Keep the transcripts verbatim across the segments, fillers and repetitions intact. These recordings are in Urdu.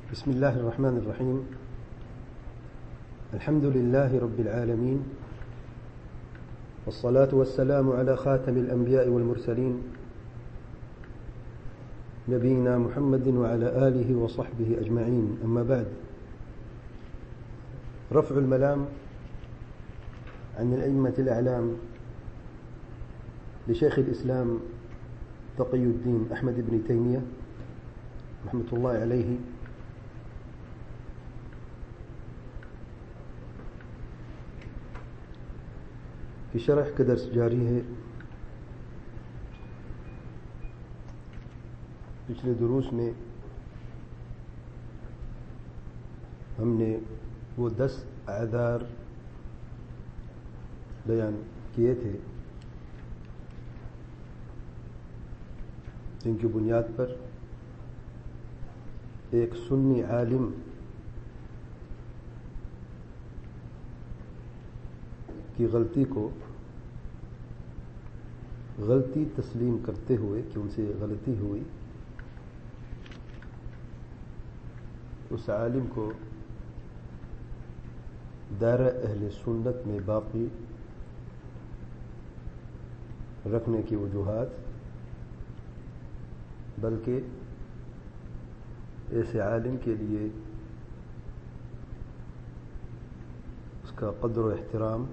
بسم الله الرحمن الرحيم. الحمد لله رب العالمين، والصلاة والسلام على خاتم الأنبياء والمرسلين نبينا محمد وعلى آله وصحبه أجمعين. أما بعد، رفع الملام عن الأئمة الأعلام لشيخ الإسلام تقي الدين أحمد بن تيمية رحمة الله عليه کی شرح کا درس جاری ہے. پچھلے دروس میں ہم نے وہ دس اعذار بیان کیے تھے جن کی بنیاد پر ایک سنی عالم کی غلطی کو غلطی تسلیم کرتے ہوئے کہ ان سے غلطی ہوئی، اس عالم کو دائرہ اہل سنت میں باقی رکھنے کی وجوہات، بلکہ ایسے عالم کے لیے اس کا قدر و احترام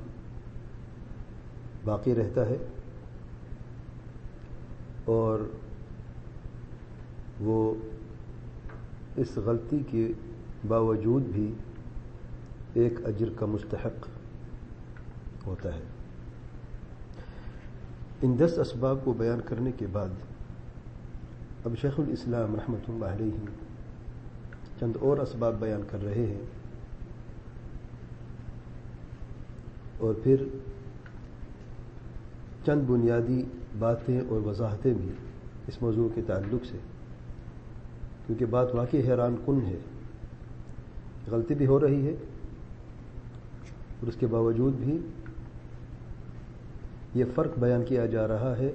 باقی رہتا ہے، اور وہ اس غلطی کے باوجود بھی ایک اجر کا مستحق ہوتا ہے. ان دس اسباب کو بیان کرنے کے بعد اب شیخ الاسلام رحمۃ اللہ علیہ چند اور اسباب بیان کر رہے ہیں، اور پھر چند بنیادی باتیں اور وضاحتیں بھی اس موضوع کے تعلق سے، کیونکہ بات واقعی حیران کن ہے. غلطی بھی ہو رہی ہے اور اس کے باوجود بھی یہ فرق بیان کیا جا رہا ہے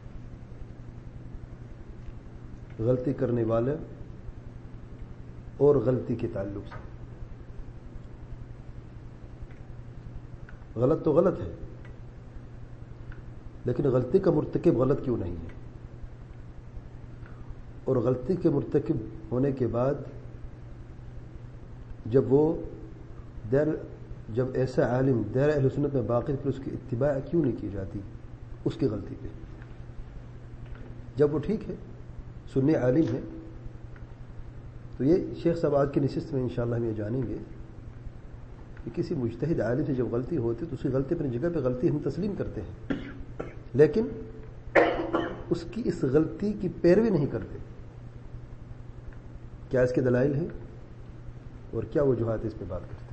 غلطی کرنے والا اور غلطی کے تعلق سے. غلط تو غلط ہے، لیکن غلطی کا مرتکب غلط کیوں نہیں ہے؟ اور غلطی کے مرتکب ہونے کے بعد جب وہ دیر جب ایسا عالم دائرہ اہل سنت میں باقی، پھر اس کی اتباع کیوں نہیں کی جاتی اس کی غلطی پہ؟ جب وہ ٹھیک ہے، سنی عالم ہے، تو یہ شیخ صاحب آج کی نشست میں انشاءاللہ ہم یہ جانیں گے کہ کسی مجتہد عالم سے جب غلطی ہوتی تو اس کی غلطی اپنی جگہ پہ غلطی ہم تسلیم کرتے ہیں، لیکن اس کی اس غلطی کی پیروی نہیں کرتے. کیا اس کے دلائل ہیں اور کیا وجوہات اس پہ بات کرتے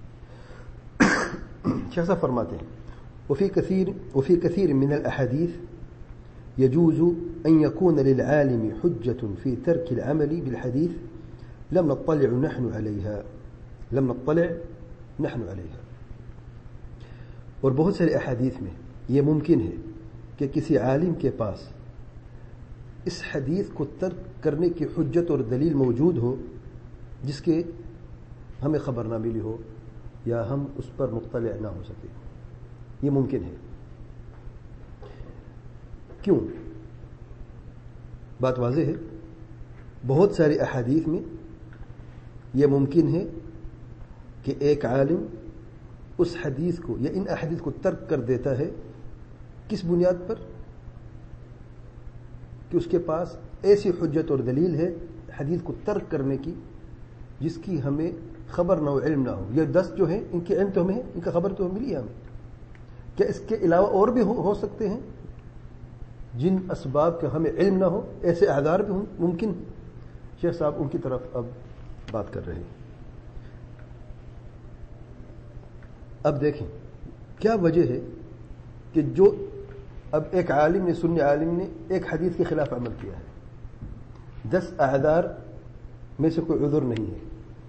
ہیں؟ شیخ صاحب فرماتے ہیں وفي كثير وفي كثير من الأحاديث يجوز أن يكون للعالم حجة في ترك العمل بالحديث لم نطلع نحن عليها لم نطلع نحن عليها. اور بہت سارے احادیث میں یہ ممکن ہے کہ کسی عالم کے پاس اس حدیث کو ترک کرنے کی حجت اور دلیل موجود ہو جس کے ہمیں خبر نہ ملی ہو یا ہم اس پر مطلع نہ ہو سکے. یہ ممکن ہے. کیوں؟ بات واضح ہے. بہت ساری احادیث میں یہ ممکن ہے کہ ایک عالم اس حدیث کو یا ان احادیث کو ترک کر دیتا ہے. کس بنیاد پر؟ کہ اس کے پاس ایسی حجت اور دلیل ہے حدیث کو ترک کرنے کی جس کی ہمیں خبر نہ ہو، علم نہ ہو. یہ دس جو ہیں ان کے علم تو ہمیں، ان کا خبر تو ملی ہے ہمیں. کیا اس کے علاوہ اور بھی ہو, ہو سکتے ہیں جن اسباب کے ہمیں علم نہ ہو؟ ایسے اعذار بھی ممکن. شیخ صاحب ان کی طرف اب بات کر رہے ہیں. اب دیکھیں کیا وجہ ہے کہ جو اب ایک عالم نے سنی عالم نے ایک حدیث کے خلاف عمل کیا ہے، دس اعذار میں سے کوئی عذر نہیں ہے،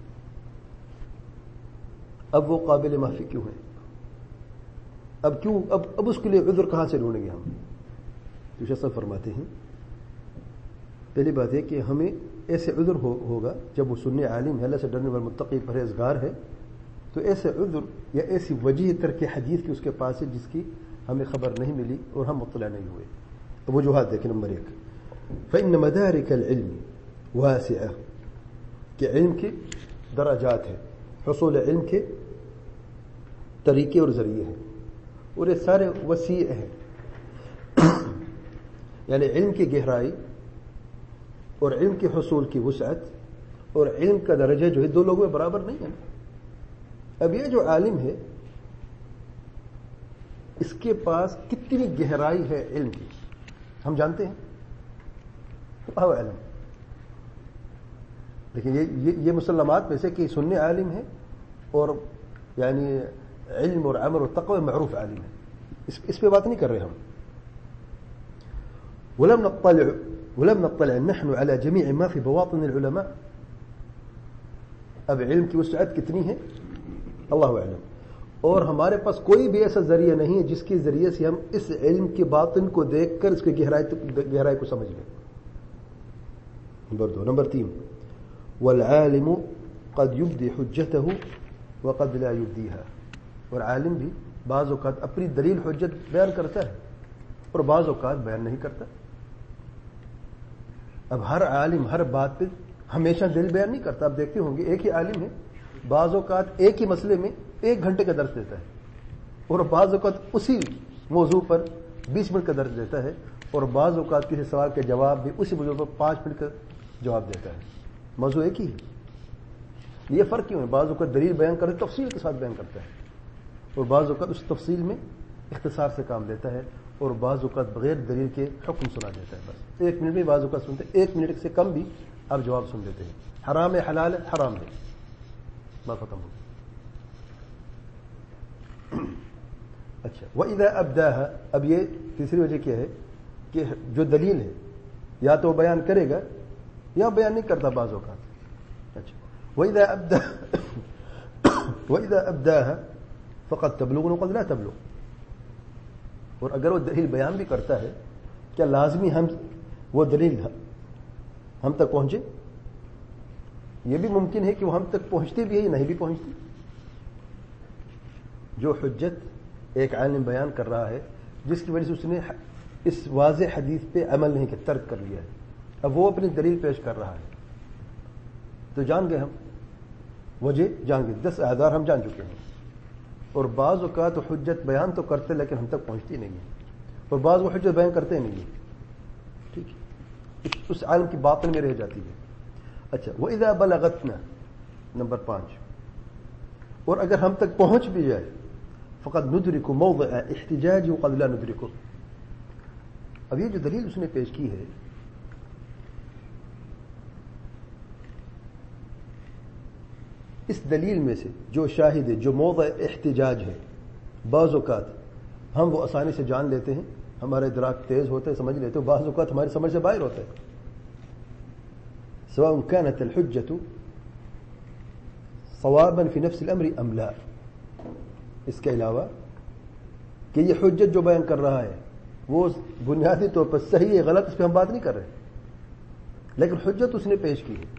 اب وہ قابل معافی کیوں ہے؟ اب کیوں اب اب اس کے لیے عذر کہاں سے ڈھونڈیں گے ہم؟ تو شیخ صاحب فرماتے ہیں پہلی بات ہے کہ ہمیں ایسے عذر ہو ہوگا جب وہ سنی عالم ہے، اللہ سے ڈرنے والا متقی پرہیزگار ہے، تو ایسے عذر یا ایسی وجہ ترک حدیث کی اس کے پاس ہے جس کی ہمیں خبر نہیں ملی اور ہم مطلع نہیں ہوئے. تو وجوہات دیکھیں. نمبر ایک، فإن مدارك العلم واسعة، کہ علم کے درجات ہیں، حصول علم کے طریقے اور ذریعے ہیں، اور یہ سارے وسیع ہیں. یعنی علم کی گہرائی اور علم کے حصول کی وسعت اور علم کا درجہ جو ہے دو لوگوں میں برابر نہیں ہے. اب یہ جو عالم ہے اس کے پاس کتنی گہرائی ہے علم کی ہم جانتے ہیں، اللہ علم. لیکن یہ یہ مسلمات میں سے کہ سنی عالم ہے اور یعنی علم اور عمل اور تقوی معروف عالم ہے، اس, اس پہ بات نہیں کر رہے ہم. ولم نطلع ولم نطلع نحن على جميع ما في بواطن العلماء. اب علم کی وسعت کتنی ہے اللہ علم، اور ہمارے پاس کوئی بھی ایسا ذریعہ نہیں ہے جس کے ذریعے سے ہم اس علم کے باطن کو دیکھ کر اس کی گہرائی گہرائی کو سمجھ لیں. نمبر دو. نمبر تین، والعالم قد يبدي حجته وقد لا يبديها. اور عالم بھی بعض اوقات اپنی دلیل حجت بیان کرتا ہے اور بعض اوقات بیان نہیں کرتا. اب ہر عالم ہر بات پہ ہمیشہ دلیل بیان نہیں کرتا. آپ دیکھتے ہوں گے ایک ہی عالم ہے، بعض اوقات ایک ہی مسئلے میں ایک گھنٹے کا درس دیتا ہے، اور بعض اوقات اسی موضوع پر بیس منٹ کا درس دیتا ہے، اور بعض اوقات کسی سوال کے جواب بھی اسی موضوع پر پانچ منٹ کا جواب دیتا ہے. موضوع ایک ہی ہے. یہ فرق کیوں ہے؟ بعض اوقات دلیل بیان کرتے تفصیل کے ساتھ بیان کرتا ہے، اور بعض اوقات اس تفصیل میں اختصار سے کام لیتا ہے، اور بعض اوقات بغیر دلیل کے حکم سنا دیتا ہے. بس ایک منٹ میں بعض اوقات سنتے ہیں، ایک منٹ سے کم بھی آپ جواب سن لیتے ہیں. حرام ہے حلال ہے حرام ہے، بات ختم ہو. اچھا، وَإِذَا أَبْدَاهَا. اب یہ تیسری وجہ کیا ہے کہ جو دلیل ہے یا تو بیان کرے گا یا بیان نہیں کرتا بعض اوقات. اچھا، وَإِذَا أَبْدَاهَا وَإِذَا أَبْدَاهَا فَقَدْ تَبْلُغُ وَقَدْ لَا تَبْلُغُ. اور اگر وہ دلیل بیان بھی کرتا ہے، کیا لازمی ہم وہ دلیل ہم تک پہنچے؟ یہ بھی ممکن ہے کہ وہ ہم تک پہنچتی بھی ہے یا نہیں بھی پہنچتی. جو حجت ایک عالم بیان کر رہا ہے جس کی وجہ سے اس نے اس واضح حدیث پہ عمل نہیں کیا، ترک کر لیا ہے، اب وہ اپنی دلیل پیش کر رہا ہے، تو جان گئے ہم وجہ، جان گئے دس اعذار ہم جان چکے ہیں. اور بعض اوقات حجت بیان تو کرتے لیکن ہم تک پہنچتی نہیں ہے، اور بعض وہ حجت بیان کرتے نہیں ہیں. ٹھیک ہے، اس عالم کی باطن میں رہ جاتی ہے. اچھا، وَإِذَا بَلَغَتْنَا. نمبر پانچ، اور اگر ہم تک پہنچ بھی جائے فقط ندرک موضع احتجاج وقد لا ندرک. اب یہ جو دلیل اس نے پیش کی ہے اس دلیل میں سے جو شاہد ہے، جو موضع احتجاج ہے، بعض اوقات ہم وہ آسانی سے جان لیتے ہیں، ہمارے ادراک تیز ہوتے ہیں، سمجھ لیتے ہیں، بعض اوقات ہماری سمجھ سے باہر ہوتا ہے. سواء كانت الحجة صوابا في نفس الامر ام لا. اس کے علاوہ کہ یہ حجت جو بیان کر رہا ہے وہ بنیادی طور پر صحیح ہے غلط، اس پہ ہم بات نہیں کر رہے، لیکن حجت اس نے پیش کی ہے.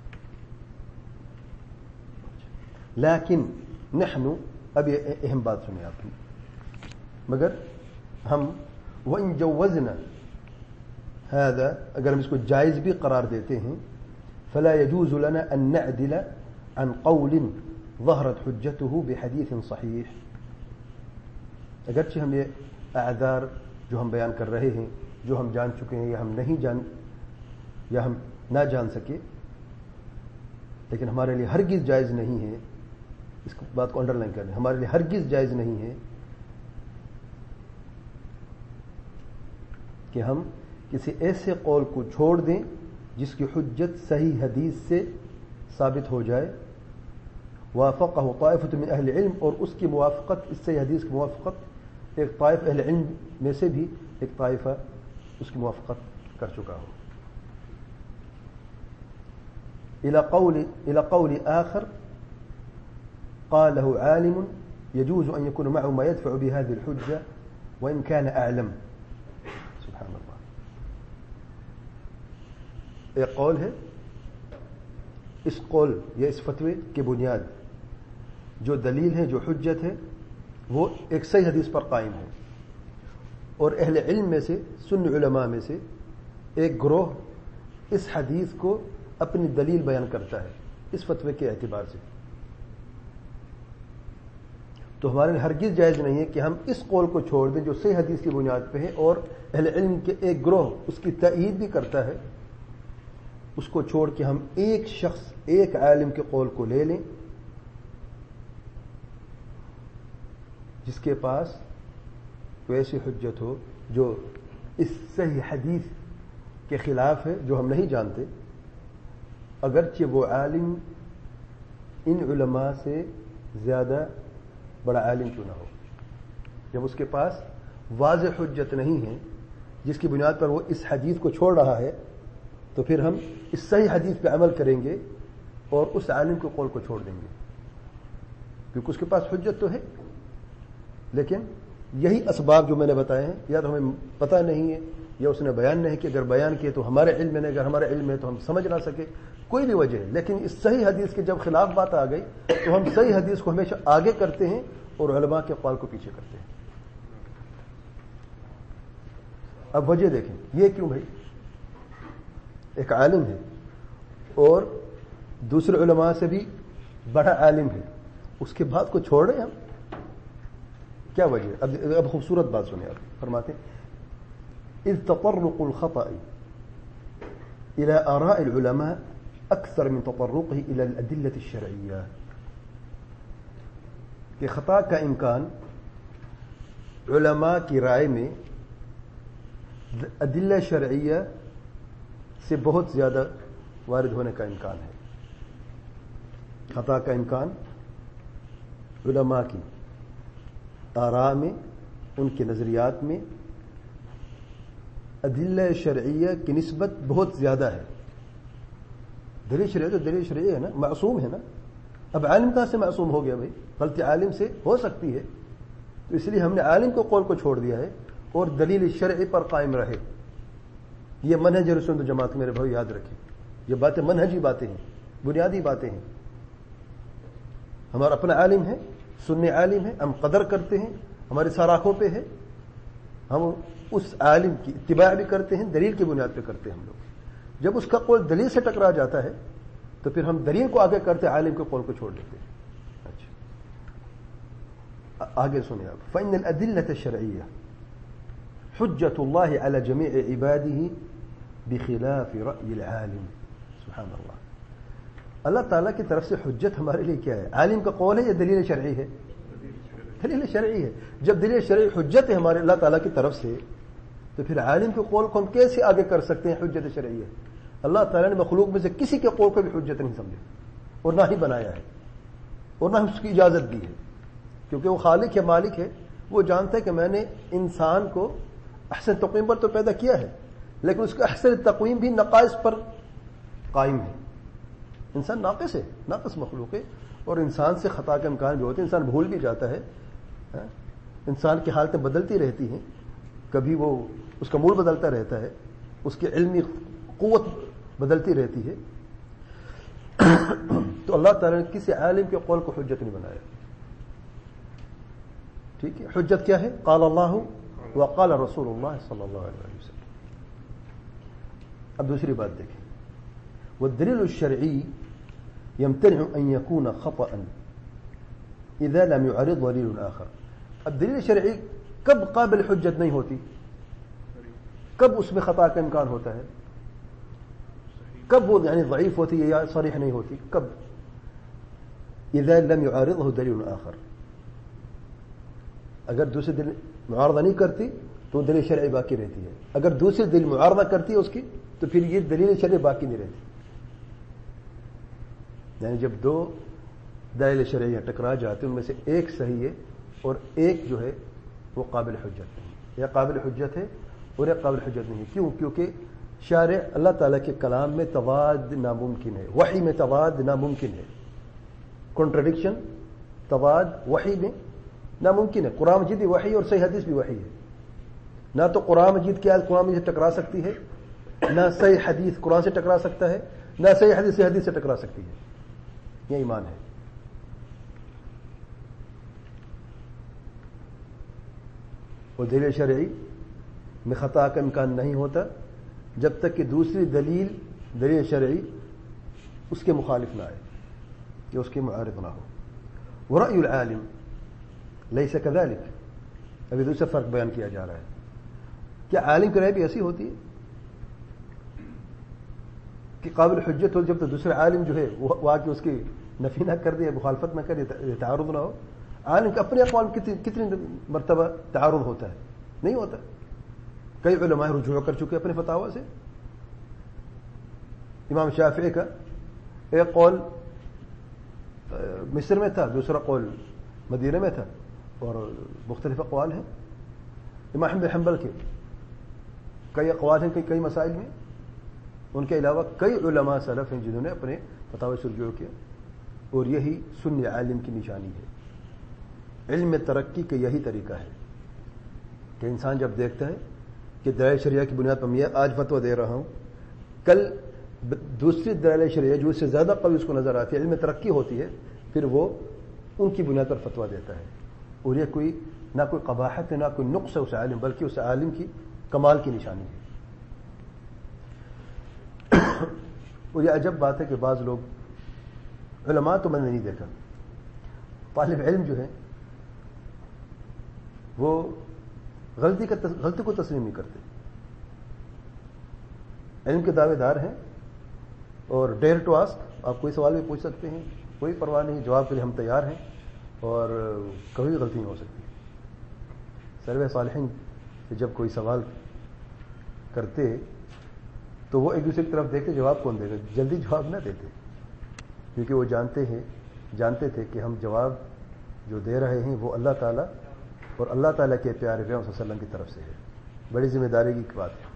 لیکن نحن، اب یہ اہم بات سنیں آپ نے، مگر ہم وَإِن جَوَّزْنَا هذا، اگر ہم اس کو جائز بھی قرار دیتے ہیں، فلا يجوز لنا ان نعدل عن قول ظهرت حجته بحديث صحيح. اگرچہ ہم یہ اعذار جو ہم بیان کر رہے ہیں، جو ہم جان چکے ہیں یا ہم نہیں جان یا ہم نہ جان سکے، لیکن ہمارے لیے ہرگز جائز نہیں ہے، اس بات کو انڈر لائن کریں، ہمارے لیے ہرگز جائز نہیں ہے کہ ہم کسی ایسے قول کو چھوڑ دیں جس کی حجت صحیح حدیث سے ثابت ہو جائے. وافقہ طائفۃ من اہل علم، اور اس کی موافقت، اس سے حدیث کی موافقت ایک طائف اہل علم میں سے بھی ایک طائفہ اس کی موافقت کر چکا ہو. الى قول الى قول آخر قاله عالم يجوز ان يكون معه ما يدفع بهذه الحجة وان كان اعلم. سبحان الله. ایک قول ہے، اس قول یا اس فتوے کی بنیاد جو دلیل ہے، جو حجت ہے، وہ ایک صحیح حدیث پر قائم ہے، اور اہل علم میں سے، سنی علماء میں سے ایک گروہ اس حدیث کو اپنی دلیل بیان کرتا ہے اس فتوے کے اعتبار سے، تو ہمارے لیے ہرگز جائز نہیں ہے کہ ہم اس قول کو چھوڑ دیں جو صحیح حدیث کی بنیاد پہ ہے، اور اہل علم کے ایک گروہ اس کی تائید بھی کرتا ہے، اس کو چھوڑ کے ہم ایک شخص، ایک عالم کے قول کو لے لیں جس کے پاس کوئی ایسی حجت ہو جو اس صحیح حدیث کے خلاف ہے، جو ہم نہیں جانتے، اگرچہ وہ عالم ان علماء سے زیادہ بڑا عالم کیوں نہ ہو۔ جب اس کے پاس واضح حجت نہیں ہے جس کی بنیاد پر وہ اس حدیث کو چھوڑ رہا ہے، تو پھر ہم اس صحیح حدیث پہ عمل کریں گے اور اس عالم کے قول کو چھوڑ دیں گے، کیونکہ اس کے پاس حجت تو ہے، لیکن یہی اسباب جو میں نے بتائے ہیں یا تو ہمیں پتہ نہیں ہے یا اس نے بیان نہیں کیا، اگر بیان کیے تو ہمارے علم میں نہیں، اگر ہمارے علم میں تو ہم سمجھ نہ سکے، کوئی بھی وجہ ہے، لیکن اس صحیح حدیث کے جب خلاف بات آ گئی تو ہم صحیح حدیث کو ہمیشہ آگے کرتے ہیں اور علماء کے قول کو پیچھے کرتے ہیں۔ اب وجہ دیکھیں، یہ کیوں بھائی؟ ایک عالم ہے اور دوسرے علماء سے بھی بڑا عالم ہے، اس کے بعد کو چھوڑ رہے ہیں ہم، کیا وجہ؟ اب اب خوبصورت بات سنیں، آپ فرماتے ہیں اذ تطرق الخطأ الى آراء العلماء اکثر من تطرقه الى الادلة الشرعیہ، کہ خطا کا امکان علماء کی رائے میں ادلہ شرعیہ سے بہت زیادہ وارد ہونے کا امکان ہے۔ خطا کا امکان علماء کی آراء میں، ان کے نظریات میں ادلہ شرعیہ کی نسبت بہت زیادہ ہے۔ دلیل شرعیہ تو دلیل شرعیہ ہے نا، معصوم ہے نا، اب عالم کہاں سے معصوم ہو گیا بھائی؟ غلطی عالم سے ہو سکتی ہے، تو اس لیے ہم نے عالم کو قول کو چھوڑ دیا ہے اور دلیل شرعی پر قائم رہے۔ یہ منہج اہل سنت جماعت، میرے بھائی یاد رکھیں، یہ باتیں منہجی باتیں ہیں، بنیادی باتیں ہیں۔ ہمارا اپنا عالم ہے، سنی عالم ہے، ہم قدر کرتے ہیں، ہماری ساراخوں پہ ہے، ہم اس عالم کی اتباع بھی کرتے ہیں، دلیل کی بنیاد پہ کرتے ہیں ہم لوگ۔ جب اس کا قول دلیل سے ٹکرا جاتا ہے تو پھر ہم دلیل کو آگے کرتے، عالم کے قول کو چھوڑ دیتے ہیں۔ اچھا آگے سنیں آپ، فإن الأدلة الشرعية حجة الله على جميع عباده بخلاف رأي العالم۔ سبحان اللہ، اللہ تعالیٰ کی طرف سے حجت ہمارے لیے کیا ہے؟ عالم کا قول ہے یا دلیل شرعی ہے؟ دلیل شرعی ہے۔ جب دلیل شرعی حجت ہے ہمارے اللہ تعالیٰ کی طرف سے، تو پھر عالم کے قول کو ہم کیسے آگے کر سکتے ہیں؟ حجت شرعی ہے۔ اللہ تعالیٰ نے مخلوق میں سے کسی کے قول کو بھی حجت نہیں سمجھا اور نہ ہی بنایا ہے اور نہ اس کی اجازت دی ہے، کیونکہ وہ خالق ہے، مالک ہے، وہ جانتا ہے کہ میں نے انسان کو احسن تقویم پر تو پیدا کیا ہے، لیکن اس کا احسن تقویم بھی نقائص پر قائم ہے۔ انسان ناقص ہے، ناقص مخلوق ہے، اور انسان سے خطا کے امکان بھی ہوتے ہیں، انسان بھول بھی جاتا ہے، انسان کی حالتیں بدلتی رہتی ہیں، کبھی وہ اس کا موڈ بدلتا رہتا ہے، اس کی علمی قوت بدلتی رہتی ہے، تو اللہ تعالیٰ نے کسی عالم کے قول کو حجت نہیں بنایا۔ ٹھیک ہے، حجت کیا ہے؟ قال اللہ وقال رسول اللہ صلی اللہ علیہ وسلم۔ اب دوسری بات دیکھیں، والدلیل الشرعی يمتنع ان يكون خطأ اذا لم يعرض دلیل آخر۔ اب دلیل شرعی کب قابل حجت نہیں ہوتی؟ کب اس میں خطا کا امکان ہوتا ہے؟ کب وہ یعنی ضعیف ہوتی ہے یا صریح نہیں ہوتی؟ کب؟ اذا لم يعارضه دلیل آخر، اگر دوسری دلیل معارضہ نہیں کرتی تو دلیل شرعی باقی رہتی ہے، اگر دوسری دلیل معارضہ کرتی ہے اس کی تو پھر یہ دلیل شرعی باقی نہیں رہتی۔ یعنی جب دو دلیل شرعیہ ٹکرا جاتے ہیں، ان میں سے ایک صحیح ہے اور ایک جو ہے وہ قابل حجت نہیں، یا قابل حجت ہے اور ایک قابل حجت نہیں۔ کیوں؟ کیونکہ شارع اللہ تعالیٰ کے کلام میں تضاد ناممکن ہے، وحی میں تضاد ناممکن ہے، کنٹرڈکشن تضاد وحی میں ناممکن ہے۔ قرآن مجید بھی وحی اور صحیح حدیث بھی وحی ہے، نہ تو قرآن مجید کی آیت قرآن مجید ٹکرا سکتی ہے نہ صحیح حدیث قرآن سے ٹکرا سکتا ہے، نہ صحیح حدیث سے حدیث سے ٹکرا سکتی ہے. یہ ایمان ہے. اور دلیل شرعی میں خطا کا امکان نہیں ہوتا جب تک کہ دوسری دلیل دلیل شرعی اس کے مخالف نہ آئے یا اس کے معارض نہ ہو. ورأی العالم لیس کذلک، ابھی دوسرا فرق بیان کیا جا رہا ہے. کیا عالم کی رائے بھی ایسی ہوتی ہے کہ قابل حجت ہو جب تو دوسرا عالم جو ہے وہ آ کے اس کی نفی نہ کر دے، مخالفت نہ کرے، تعارض نہ ہو؟ عالم کا اپنے اقوال کتنی کتنی مرتبہ تعارض ہوتا ہے؟ نہیں ہوتا. کئی علماء رجوع کر چکے اپنے فتاوی سے. امام شافعی کا ایک قول مصر میں تھا، دوسرا قول مدینہ میں تھا، اور مختلف اقوال ہیں. امام احمد حنبل کے کئی اقوال ہیں کئی کئی مسائل میں. ان کے علاوہ کئی علماء سلف ہیں جنہوں نے اپنے فتاوی سے رجوع کیا. اور یہی سنی عالم کی نشانی ہے. علم میں ترقی کا یہی طریقہ ہے کہ انسان جب دیکھتا ہے کہ دلائل شرعیہ کی بنیاد پر میں آج فتویٰ دے رہا ہوں، کل دوسری دلائل شرعیہ جو اس سے زیادہ قوی اس کو نظر آتی ہے، علم میں ترقی ہوتی ہے، پھر وہ ان کی بنیاد پر فتویٰ دیتا ہے. اور یہ کوئی نہ کوئی قباحت ہے نہ کوئی نقص ہے اس عالم، بلکہ اس عالم کی کمال کی نشانی ہے. اور یہ عجب بات ہے کہ بعض لوگ، علماء تو میں نے نہیں دیکھا، طالب علم جو ہے وہ غلطی کا غلطی کو تسلیم نہیں کرتے. علم کے دعوے دار ہیں اور ڈیئر ٹو آسک، آپ کوئی سوال بھی پوچھ سکتے ہیں، کوئی پرواہ نہیں، جواب کے لیے ہم تیار ہیں، اور کبھی غلطی نہیں ہو سکتی. سلف صالحین جب کوئی سوال کرتے تو وہ ایک دوسرے کی طرف دیکھتے جواب کون دے گا، جلدی جواب نہ دیتے، کیونکہ وہ جانتے ہیں جانتے تھے کہ ہم جواب جو دے رہے ہیں وہ اللہ تعالیٰ اور اللہ تعالیٰ کے پیارے پیغمبر صلی اللہ علیہ وسلم کی طرف سے ہے. بڑی ذمہ داری کی بات ہے.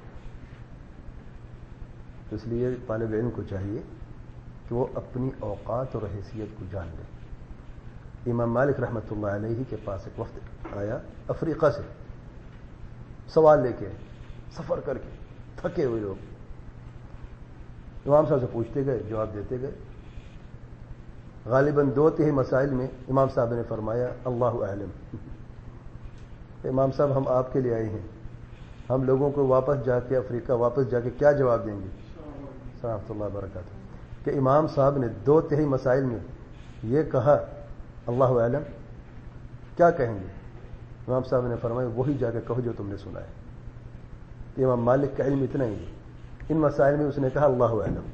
تو اس لیے طالب علم کو چاہیے کہ وہ اپنی اوقات اور حیثیت کو جان لے. امام مالک رحمۃ اللہ علیہ کے پاس ایک وقت آیا افریقہ سے، سوال لے کے، سفر کر کے تھکے ہوئے لوگ. امام صاحب سے پوچھتے گئے، جواب دیتے گئے. غالباً دو تہائی مسائل میں امام صاحب نے فرمایا اللہ اعلم. امام صاحب ہم آپ کے لیے آئے ہیں، ہم لوگوں کو واپس جا کے افریقہ واپس جا کے کیا جواب دیں گے؟ رحمۃ اللہ وبرکاتہ. کہ امام صاحب نے دو تہائی مسائل میں یہ کہا اللہ اعلم، کیا کہیں گے؟ امام صاحب نے فرمایا وہی جا کے کہو جو تم نے سنا ہے. امام مالک کا علم اتنا ہی ہے، ان مسائل میں اس نے کہا اللہ اعلم.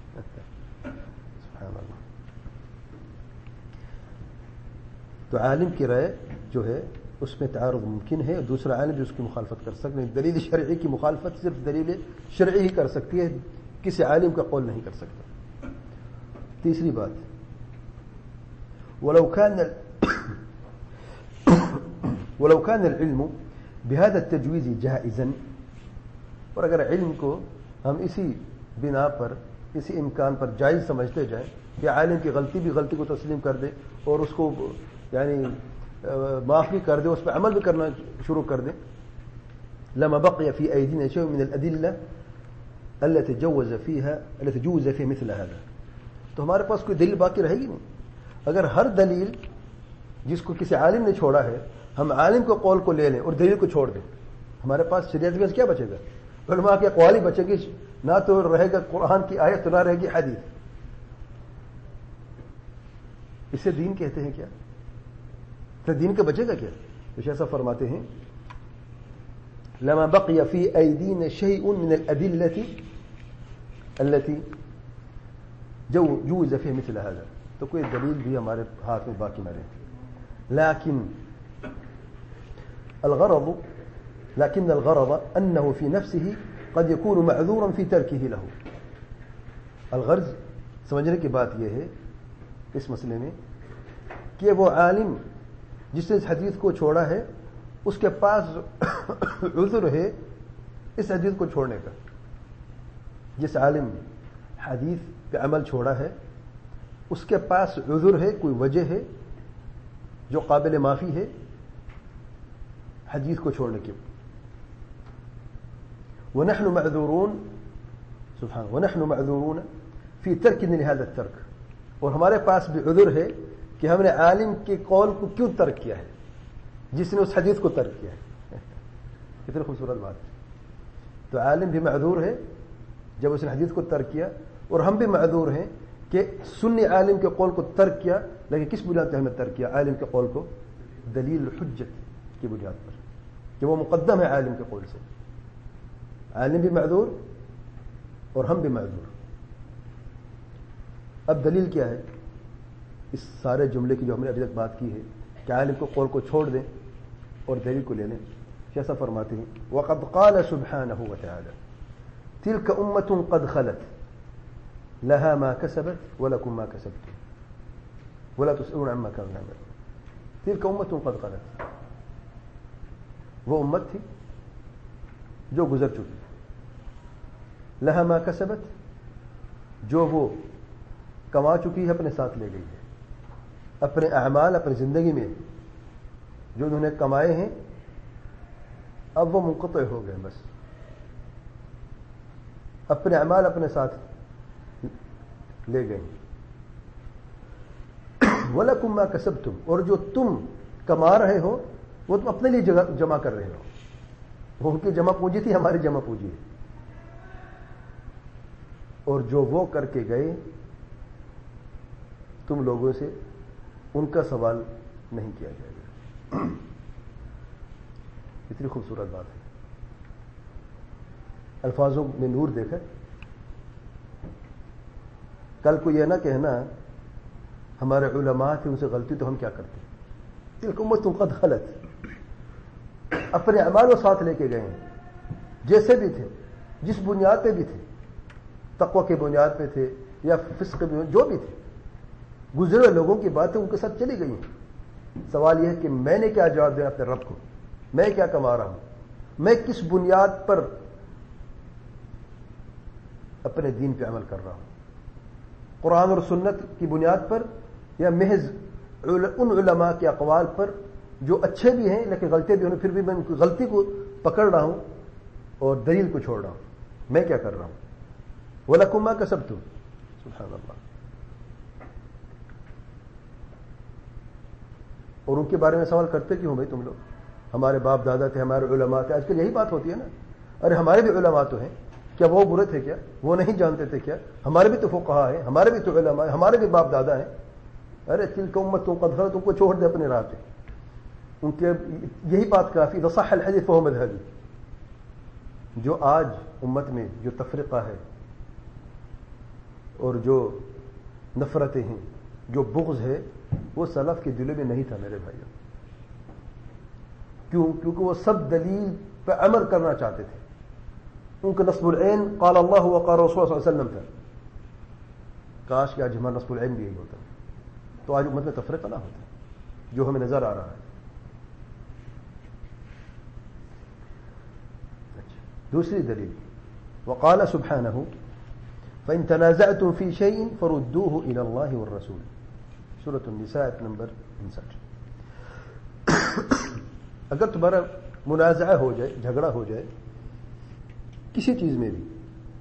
سبحان اللہ. تو عالم کی رائے جو ہے اس میں تعارض ممکن ہے، دوسرا عالم جو اس کی مخالفت کر سکتے ہیں. دلیل شرعی کی مخالفت صرف دلیل شرعی ہی کر سکتی ہے، کسی عالم کا قول نہیں کر سکتا. تیسری بات، ولو كان ولو كان العلم بهذا التجويز جائزا، اور اگر علم کو ہم اسی بنا پر اسی امکان پر جائز سمجھتے جائیں کہ عالم کی غلطی بھی غلطی کو تسلیم کر دے اور اس کو یعنی معاف بھی کر دے، اس پہ عمل بھی کرنا شروع کر دیں، لما بقي في أيدينا شيء من الأدلة التي جوز فيها التي جوز فيها مثل هذا. تو ہمارے پاس کوئی دلیل باقی رہے گی نہیں. اگر ہر دلیل جس کو کسی عالم نے چھوڑا ہے ہم عالم کو قول کو لے لیں اور دلیل کو چھوڑ دیں، ہمارے پاس شریعت میں کیا بچے گا؟ علماء کے اقوال ہی بچے گی، نہ تو رہے گا قرآن کی آیت نہ رہے گی حدیث. اسے دین کہتے ہیں کیا؟ تو دین کا بچے گا کیا؟ کچھ ایسا فرماتے ہیں لما بقي في أيدينا شيء من الأدلة التي جوز فيها مثل هذا. تو کوئی دلیل بھی ہمارے ہاتھ میں باقی نہ رہے. لیکن الغرض لكن الغرض أنه في نفسه قد يكون معذورا في تركه له. الغرض سمجھنے کی بات یہ ہے اس مسئلے میں کہ وہ عالم جس نے اس حدیث کو چھوڑا ہے اس کے پاس عذر ہے اس حدیث کو چھوڑنے کا. جس عالم نے حدیث پہ عمل چھوڑا ہے اس کے پاس عذر ہے، کوئی وجہ ہے جو قابل معافی ہے حدیث کو چھوڑنے کی. وَنَحْنُ مَعْذُورُونَ سبحان ونحن معذورون فی ترکنا لهذا الترک، اور ہمارے پاس بھی عذر ہے کہ ہم نے عالم کے قول کو کیوں ترک کیا ہے، جس نے اس حدیث کو ترک کیا ہے. کتنی خوبصورت بات ہے. تو عالم بھی معذور ہے جب اس نے حدیث کو ترک کیا، اور ہم بھی معذور ہیں کہ سنی عالم کے قول کو ترک کیا، لیکن کس بنیاد پہ ہم نے ترک کیا عالم کے قول کو؟ دلیل حجت کی بنیاد پر کہ وہ مقدم ہے عالم کے قول سے. عالم بھی معذور اور ہم بھی معذور. اب دلیل کیا ہے اس سارے جملے کی جو ہم نے ابھی تک بات کی ہے کہ عالم کو قول کو چھوڑ دیں اور دلیل کو لے لیں؟ کیسا فرماتے ہیں؟ وقد قال سبحانه وتعالى تلك امة قد خلت لها ما كسبت ولكم ما كسبتم ولا تسألون عما كانوا يعملون. تلك امة قد خلت، وہ امت تھی جو گزر چکی. لها ما كسبت، جو وہ کما چکی ہے اپنے ساتھ لے گئی ہے. اپنے اعمال اپنی زندگی میں جو انہوں نے کمائے ہیں اب وہ منقطع ہو گئے. بس اپنے اعمال اپنے ساتھ لے گئے. وَلَكُمْ مَا كَسَبْتُمْ، اور جو تم کما رہے ہو وہ تم اپنے لیے جمع کر رہے ہو. وہ ان کی جمع پونجی تھی، ہماری جمع پونجی ہے. اور جو وہ کر کے گئے تم لوگوں سے ان کا سوال نہیں کیا جائے گا. اتنی خوبصورت بات ہے. الفاظوں میں نور دیکھا. کل کو یہ نہ کہنا ہمارے علماء تھے ان سے غلطی تو ہم کیا کرتے. تلک امۃ قد خلت، اپنے اعمال و ساتھ لے کے گئے ہیں جیسے بھی تھے، جس بنیاد پہ بھی تھے، تقوی کے بنیاد پہ تھے یا فسق کے بنیاد، جو بھی تھے، گزرے ہوئے لوگوں کی باتیں ان کے ساتھ چلی گئی ہیں. سوال یہ ہے کہ میں نے کیا جواب دینا اپنے رب کو، میں کیا کما رہا ہوں، میں کس بنیاد پر اپنے دین پہ عمل کر رہا ہوں، قرآن اور سنت کی بنیاد پر یا محض ان علماء کے اقوال پر جو اچھے بھی ہیں لیکن غلطی بھی ہیں، پھر بھی میں ان کی غلطی کو پکڑ رہا ہوں اور دلیل کو چھوڑ رہا ہوں. میں کیا کر رہا ہوں؟ وَلَكُمْ مَا كَسَبْتُمْ. سبحان اللہ. اور ان کے بارے میں سوال کرتے کیوں بھائی تم لوگ؟ ہمارے باپ دادا تھے، ہمارے علماء تھے. آج کل یہی بات ہوتی ہے نا، ارے ہمارے بھی علماء تو ہیں، کیا وہ برے تھے کیا؟ وہ نہیں جانتے تھے کیا؟ ہمارے بھی تو فقہاء ہیں، ہمارے بھی تو علماء ہیں، ہمارے بھی باپ دادا ہیں. ارے تلک امۃ قد خلت، تم کو چھوڑ دے اپنے راہ پہ. ان کے یہی بات کافی. اذا صح الحدیث فهو مذهبی. جو آج امت میں جو تفرقہ ہے اور جو نفرتیں ہیں، جو بغض ہے، وہ سلف کے دلوں میں نہیں تھا میرے بھائیوں. کیوں؟ کیونکہ وہ سب دلیل پہ عمل کرنا چاہتے تھے. ان کا نصب العین قال اللہ وقال رسول صلی اللہ علیہ وسلم تھا. کاش کہ آج ہمارا نصب العین بھی یہی ہوتا، تو آج امت میں تفرقہ نہ ہوتا جو ہمیں نظر آ رہا ہے. دوسری دلیل وقال سبحانہ فإن تنازعتم في شيء فردوه إلى الله والرسول. سورۃ النساء نمبر انسٹھ. اگر تمہارا منازعہ ہو جائے، جھگڑا ہو جائے کسی چیز میں بھی،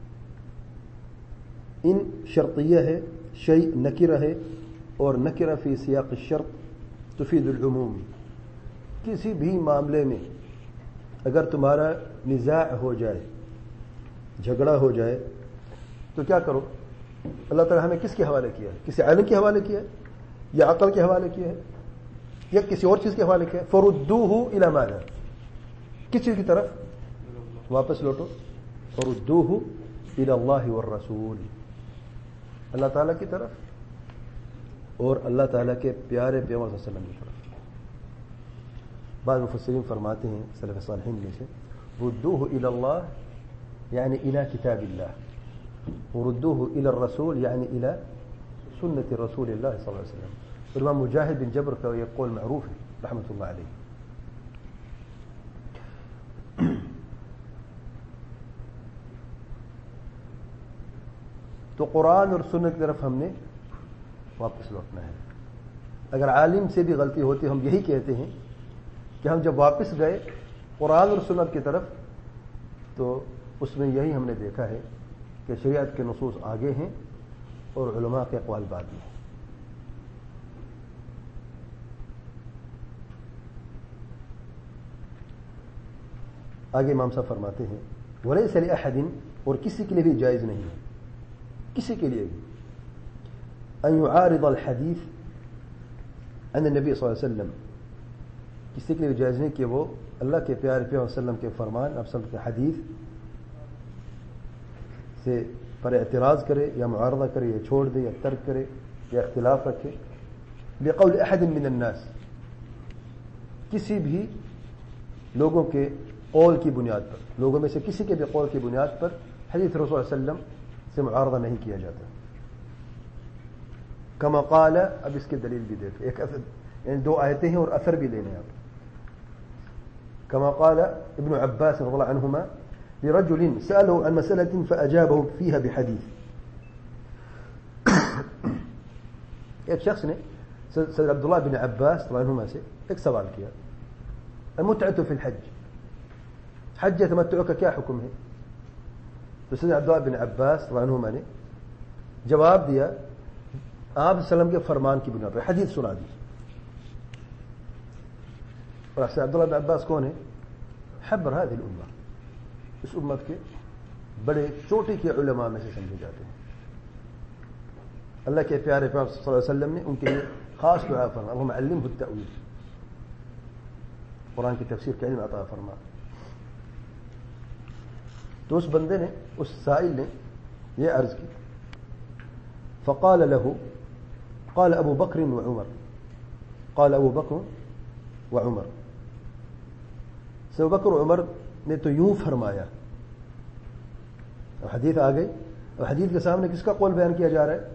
ان شرطیہ ہے، شیء نکرہ ہے، اور نکرہ فی سیاق الشرط تفید العموم. کسی بھی معاملے میں اگر تمہارا نزاع ہو جائے، جھگڑا ہو جائے، تو کیا کرو؟ اللہ تعالیٰ ہمیں کس کے حوالے کیا ہے؟ کسی عالم کے حوالے کیا ہے، یا عقل کے حوالے کیا ہے، یا کسی اور چیز کے حوالے کیا ہے؟ فردوہ الی ماذا، کس چیز کی طرف؟ واپس لوٹو. فردوہ الی اللہ والرسول، اللہ تعالیٰ کی طرف اور اللہ تعالیٰ کے پیارے پیغمبر صلی اللہ علیہ وسلم کی طرف. بعض مفسرین فرماتے ہیں سلف صالحین میں سے، ردوہ الی اللہ یعنی الی کتاب اللہ، وردوہ الی الرسول یعنی الی سنت رسول اللہ صلی اللہ علیہ وسلم. امام مجاہد بن جبر کا یہ قول معروف ہے رحمۃ اللہ علیہ. تو قرآن اور سنت کی طرف ہم نے واپس لوٹنا ہے. اگر عالم سے بھی غلطی ہوتی ہے، ہم یہی کہتے ہیں کہ ہم جب واپس گئے قرآن اور سنت کی طرف، تو اس میں یہی ہم نے دیکھا ہے کہ شریعت کے نصوص آگے ہیں اور علماء کے اقوال بعد میں ہیں. آگے امام صاحب فرماتے ہیں وَلَيْسَ لِأَحَدٍ اور کسی کے لیے بھی جائز نہیں ہے, کسی کے لیے بھی أن يعارض الحديث عن النبي صلی اللہ علیہ وسلم, کسی کے لیے بھی جائز نہیں کہ وہ اللہ کے پیارے پیغمبر صلی اللہ علیہ وسلم کے فرمان آپ صلی اللہ علیہ وسلم کے حدیث سے پر اعتراض کرے یا معارضہ کرے یا چھوڑ دے یا ترک کرے یا اختلاف رکھے. بقول احد من الناس, کسی بھی لوگوں کے قول کی بنیاد پر, لوگوں میں سے کسی کے بھی قول کی بنیاد پر حدیث رسول صلی اللہ علیہ وسلم سے معارضہ نہیں کیا جاتا. کما قال, اب اس کے دلیل بھی دیتے, ایک اثر یعنی دو آیتیں ہیں اور اثر بھی لینے آپ. کما قال ابن عباس رضی اللہ عنہما لرجل سأله عن مسألة فأجابه فيها بحديث. ایک شخص نے سید عبداللہ بن عباس رضی اللہ عنہما سے ایک سوال کیا, المتعة في الحج, حج تمتع کا کیا حکم ہے؟ تو سید عبداللہ بن عباس رضی اللہ عنہما نے جواب دیا آپ وسلم کے فرمان کی بنا پر, حدیث سنا دی. اور سید عبداللہ بن عباس کون ہے؟ حبر هذه الامه, اس امت کے بڑے چوٹی کے علماء میں سے سمجھے جاتے ہیں. اللہ کے پیارے پیغمبر صلی اللہ علیہ وسلم نے ان کے لیے خاص دعا فرمایا, اللهم علمه التأویل, قرآن کی تفسیر کا علم عطا فرما. تو اس بندے نے, اس سائل نے یہ عرض کی, فقال له قال ابو بکر وعمر, قال ابو بکر وعمر, ابو بکر عمر نے تو یوں فرمایا. اور حدیث آ گئی, اور حدیث کے سامنے کس کا قول بیان کیا جا رہا ہے؟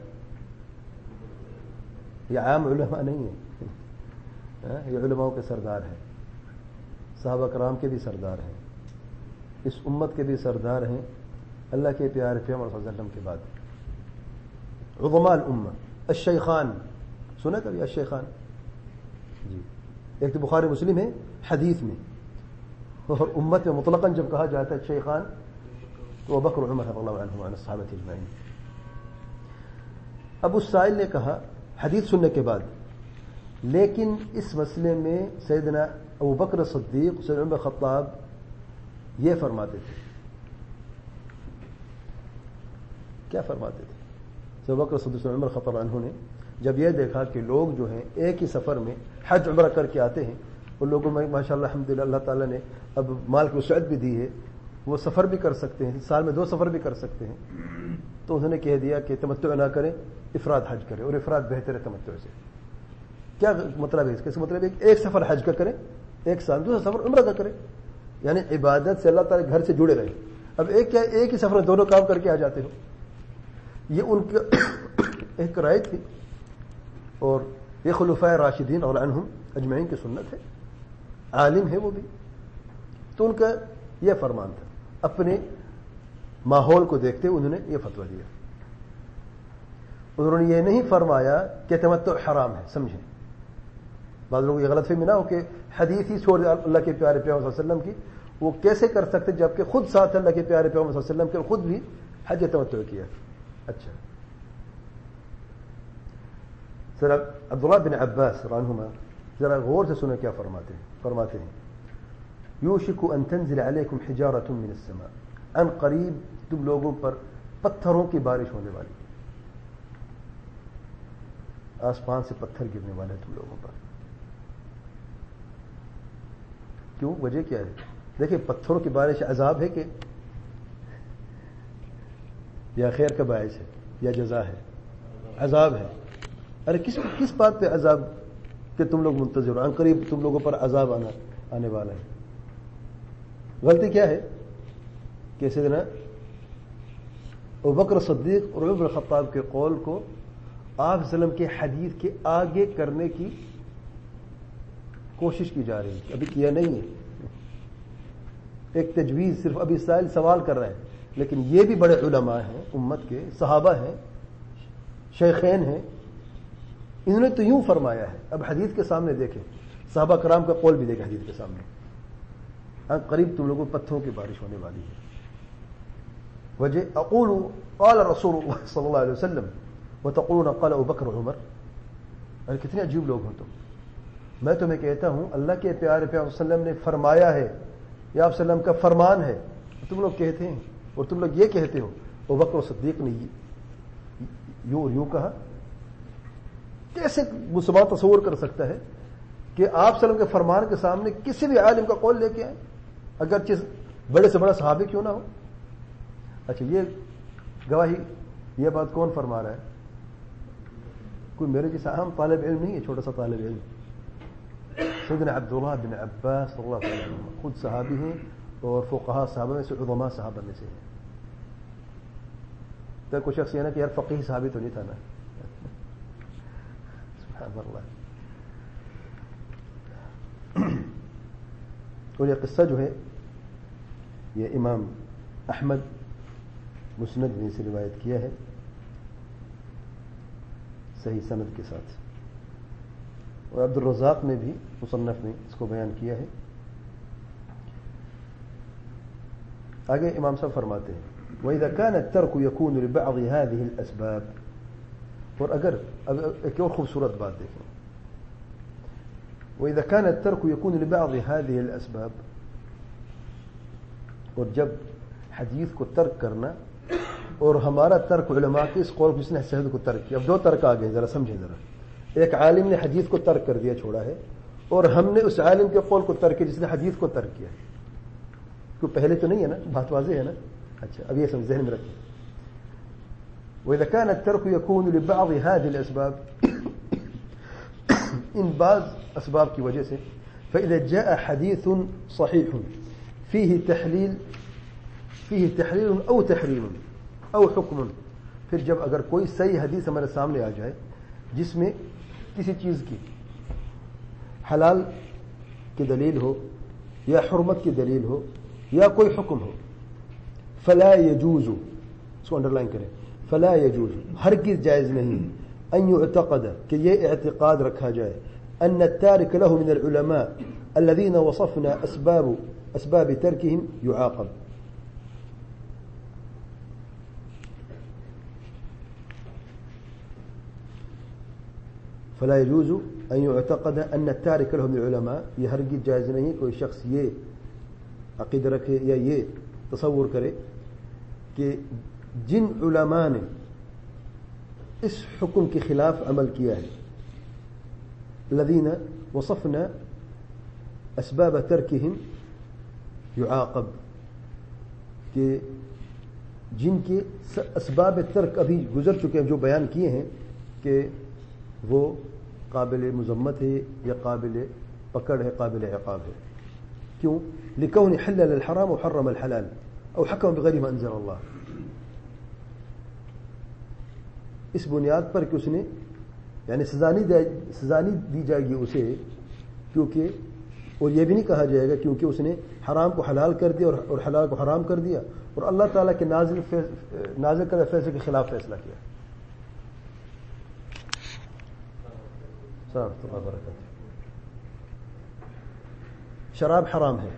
یہ عام علماء نہیں ہے, یہ علماء کے سردار ہیں, صحابہ کرام کے بھی سردار ہیں, اس امت کے بھی سردار ہیں, اللہ کے پیارے پیغمبر صلی اللہ علیہ وسلم کے بعد عظماء الامہ, الشیخان, سنا کبھی الشیخان؟ جی, ایک تو بخاری مسلم ہے حدیث میں, اور امت میں مطلقاً جب کہا جاتا ہے شیخان تو ابو بکر عمر رضی اللہ عنہم عن الصحابہ اجمعین. اب اس سائل نے کہا حدیث سننے کے بعد, لیکن اس مسئلے میں سیدنا ابو بکر صدیق, سیدنا عمر خطاب یہ فرماتے تھے. کیا فرماتے تھے؟ سیدنا ابو بکر صدیق سیدنا عمر خطاب عنہ نے جب یہ دیکھا کہ لوگ جو ہیں ایک ہی سفر میں حج عمرہ کر کے آتے ہیں, اور لوگوں میں ماشاءاللہ الحمدللہ اللہ تعالیٰ نے اب مال کی وسعت بھی دی ہے, وہ سفر بھی کر سکتے ہیں, سال میں دو سفر بھی کر سکتے ہیں, تو انہوں نے کہہ دیا کہ تمتع نہ کریں, افراد حج کریں, اور افراد بہتر ہے تمتع سے. کیا مطلب ہے اس کا؟ اس کا مطلب ہے کہ ایک سفر حج کا کریں, ایک سال دوسرا سفر عمرہ کا کریں, یعنی عبادت سے اللہ تعالیٰ گھر سے جڑے رہے. اب ایک کیا ایک ہی سفر میں دونوں کام کر کے آ جاتے ہو. یہ ان کی ایک رائے تھی, اور یہ خلفائے راشدین اور عنہم اجمعین کی سنت ہے, عالم ہے وہ بھی. تو ان کا یہ فرمان تھا, اپنے ماحول کو دیکھتے انہوں نے یہ فتویٰ دیا. انہوں نے یہ نہیں فرمایا کہ تمتع حرام ہے, سمجھیں بعض لوگ یہ غلط فہمی نہ ہو کہ حدیث ہی چھوڑ اللہ کے پیارے پیغمبر صلی اللہ علیہ وسلم کی, وہ کیسے کر سکتے جبکہ خود ساتھ اللہ کے پیارے پیغمبر صلی اللہ علیہ وسلم کے خود بھی حج تمتع کیا. اچھا, سر عبداللہ بن عباس رضی اللہ عنہما ذرا غور سے سنیں کیا فرماتے ہیں. فرماتے ہیں یوشک ان تنزل علیکم حجارۃ من السماء, ان قریب تم لوگوں پر پتھروں کی بارش ہونے والی, آسمان سے پتھر گرنے والے تم لوگوں پر. کیوں؟ وجہ کیا ہے؟ دیکھیں پتھروں کی بارش عذاب ہے کہ یا خیر کا باعث ہے یا جزا ہے؟ عذاب ہے. ارے کس کس بات پہ عذاب کہ تم لوگ منتظر ہو, ان قریب تم لوگوں پر عذاب آنا آنے والا ہے. غلطی کیا ہے کہ سیدنا ابو بکر صدیق اور عمر خطاب کے قول کو آپ وسلم کے حدیث کے آگے کرنے کی کوشش کی جا رہی ہے, ابھی کیا نہیں ہے. ایک تجویز صرف ابھی سائل سوال کر رہے ہیں, لیکن یہ بھی بڑے علماء ہیں, امت کے صحابہ ہیں, شیخین ہیں, انہوں نے تو یوں فرمایا ہے. اب حدیث کے سامنے دیکھیں, صحابہ کرام کا قول بھی دیکھیں حدیث کے سامنے, ہاں قریب تم لوگوں پتھروں کی بارش ہونے والی ہے. وجہ اقول قال رسول اللہ صلی اللہ علیہ وسلم وتقولون قال ابو بکر عمر. ارے کتنے عجیب لوگ ہو تم. میں تمہیں کہتا ہوں اللہ کے پیارے پیغمبر صلی اللہ علیہ وسلم نے فرمایا ہے یا آپ وسلم کا فرمان ہے, تم لوگ کہتے ہیں اور تم لوگ یہ کہتے ہو ابو بکر صدیق نے یوں اور یوں کہا. کیسے مسلمان تصور کر سکتا ہے کہ آپ صلی اللہ علیہ وسلم کے فرمان کے سامنے کسی بھی عالم کا قول لے کے آئے, اگرچہ بڑے سے بڑا صحابی کیوں نہ ہو. اچھا یہ گواہی یہ بات کون فرما رہا ہے؟ کوئی میرے جیسا عام طالب علم نہیں ہے, چھوٹا سا طالب علم. سیدنا عبداللہ بن عباس رضی اللہ عنہ خود صحابی ہیں اور فقہاء صحابہ میں سے عظماء صحابہ میں سے ہیں. تو کوئی شخص یہ نا کہ یار فقیہ صحابی تو نہیں تھا نا. سبحان اللہ. اور یہ قصہ جو ہے یہ امام احمد مسند نے سے روایت کیا ہے صحیح سند کے ساتھ, اور عبد الرزاق نے بھی مصنف میں اس کو بیان کیا ہے. آگے امام صاحب فرماتے ہیں وَإِذَا كَانَ التَّرْكُ يَكُونُ لِبَعْضِ هَذِهِ الْأَسْبَابِ. اور اگر اب ایک اور خوبصورت بات دیکھیں, وَإِذَا كَانَ التَّرْكُ يَكُونُ لِبَعْضِ هَذِهِ الْأَسْبَابِ, اور جب حدیث کو ترک کرنا, اور ہمارا ترک علماء کے اس قول جس نے حدیث کو ترک کیا. اب دو ترک آ گئے, ذرا سمجھیں ذرا. ایک عالم نے حدیث کو ترک کر دیا, چھوڑا ہے, اور ہم نے اس عالم کے قول کو ترک کیا جس نے حدیث کو ترک کیا. تو پہلے تو نہیں ہے نا, بات واضح ہے نا. اچھا اب یہ سمجھ ذہن میں رکھیں. وَإِذَا كَانَ التَّرْكُ يَكُونُ لِبَعْضِ هَذِهِ الْأَسْبَابِ, ان بعض اسباب کی وجہ سے, فَإِذَا جَاءَ حَدِيثٌ صَحِيحٌ فِيهِ تَحْلِيلٌ فِيهِ تَحْلِيلٌ أَوْ تَحْرِيمٌ أَوْ حُكْمٌ, پھر جب اگر کوئی صحیح حدیث ہمارے سامنے آ جائے جس میں کسی چیز کی حلال کی دلیل ہو یا حرمت کی دلیل ہو یا کوئی حکم ہو, فلا يجوز, اس کو انڈر لائن کریں, فلا يجوز, ہرگز جائز نہیں, ان يعتقد, کہ یہ اعتقاد رکھا جائے, ان التارك له من العلماء الذين وصفنا اسباب اسباب تركهم يعاقب. فلا يجوز ان يعتقد ان التارك له من العلماء, یہ ہرگز جائز نہیں کوئی شخص یہ عقیدہ رکھے یا یہ تصور کرے کہ جن علماء نے اس حکم کے خلاف عمل کیا ہے, الذين وصفنا اسباب تركهم يعاقب, کہ جن کے اسباب ترک ابھی گزر چکے ہیں, جو بیان کیے ہیں کہ وہ قابل مذمت ہے یا قابل پکڑ ہے, قابل عقاب ہے. کیوں؟ لکون حلل الحرام وحرم الحلال او حکم بغیر ما انزل اللہ, اس بنیاد پر کہ اس نے یعنی سزا نہیں سزا نہیں دی جائے گی اسے, کیونکہ اور یہ بھی نہیں کہا جائے گا کیونکہ اس نے حرام کو حلال کر دیا اور حلال کو حرام کر دیا اور اللہ تعالیٰ کے نازل نازل کردہ فیصلے کے خلاف فیصلہ کیا. شراب حرام ہے,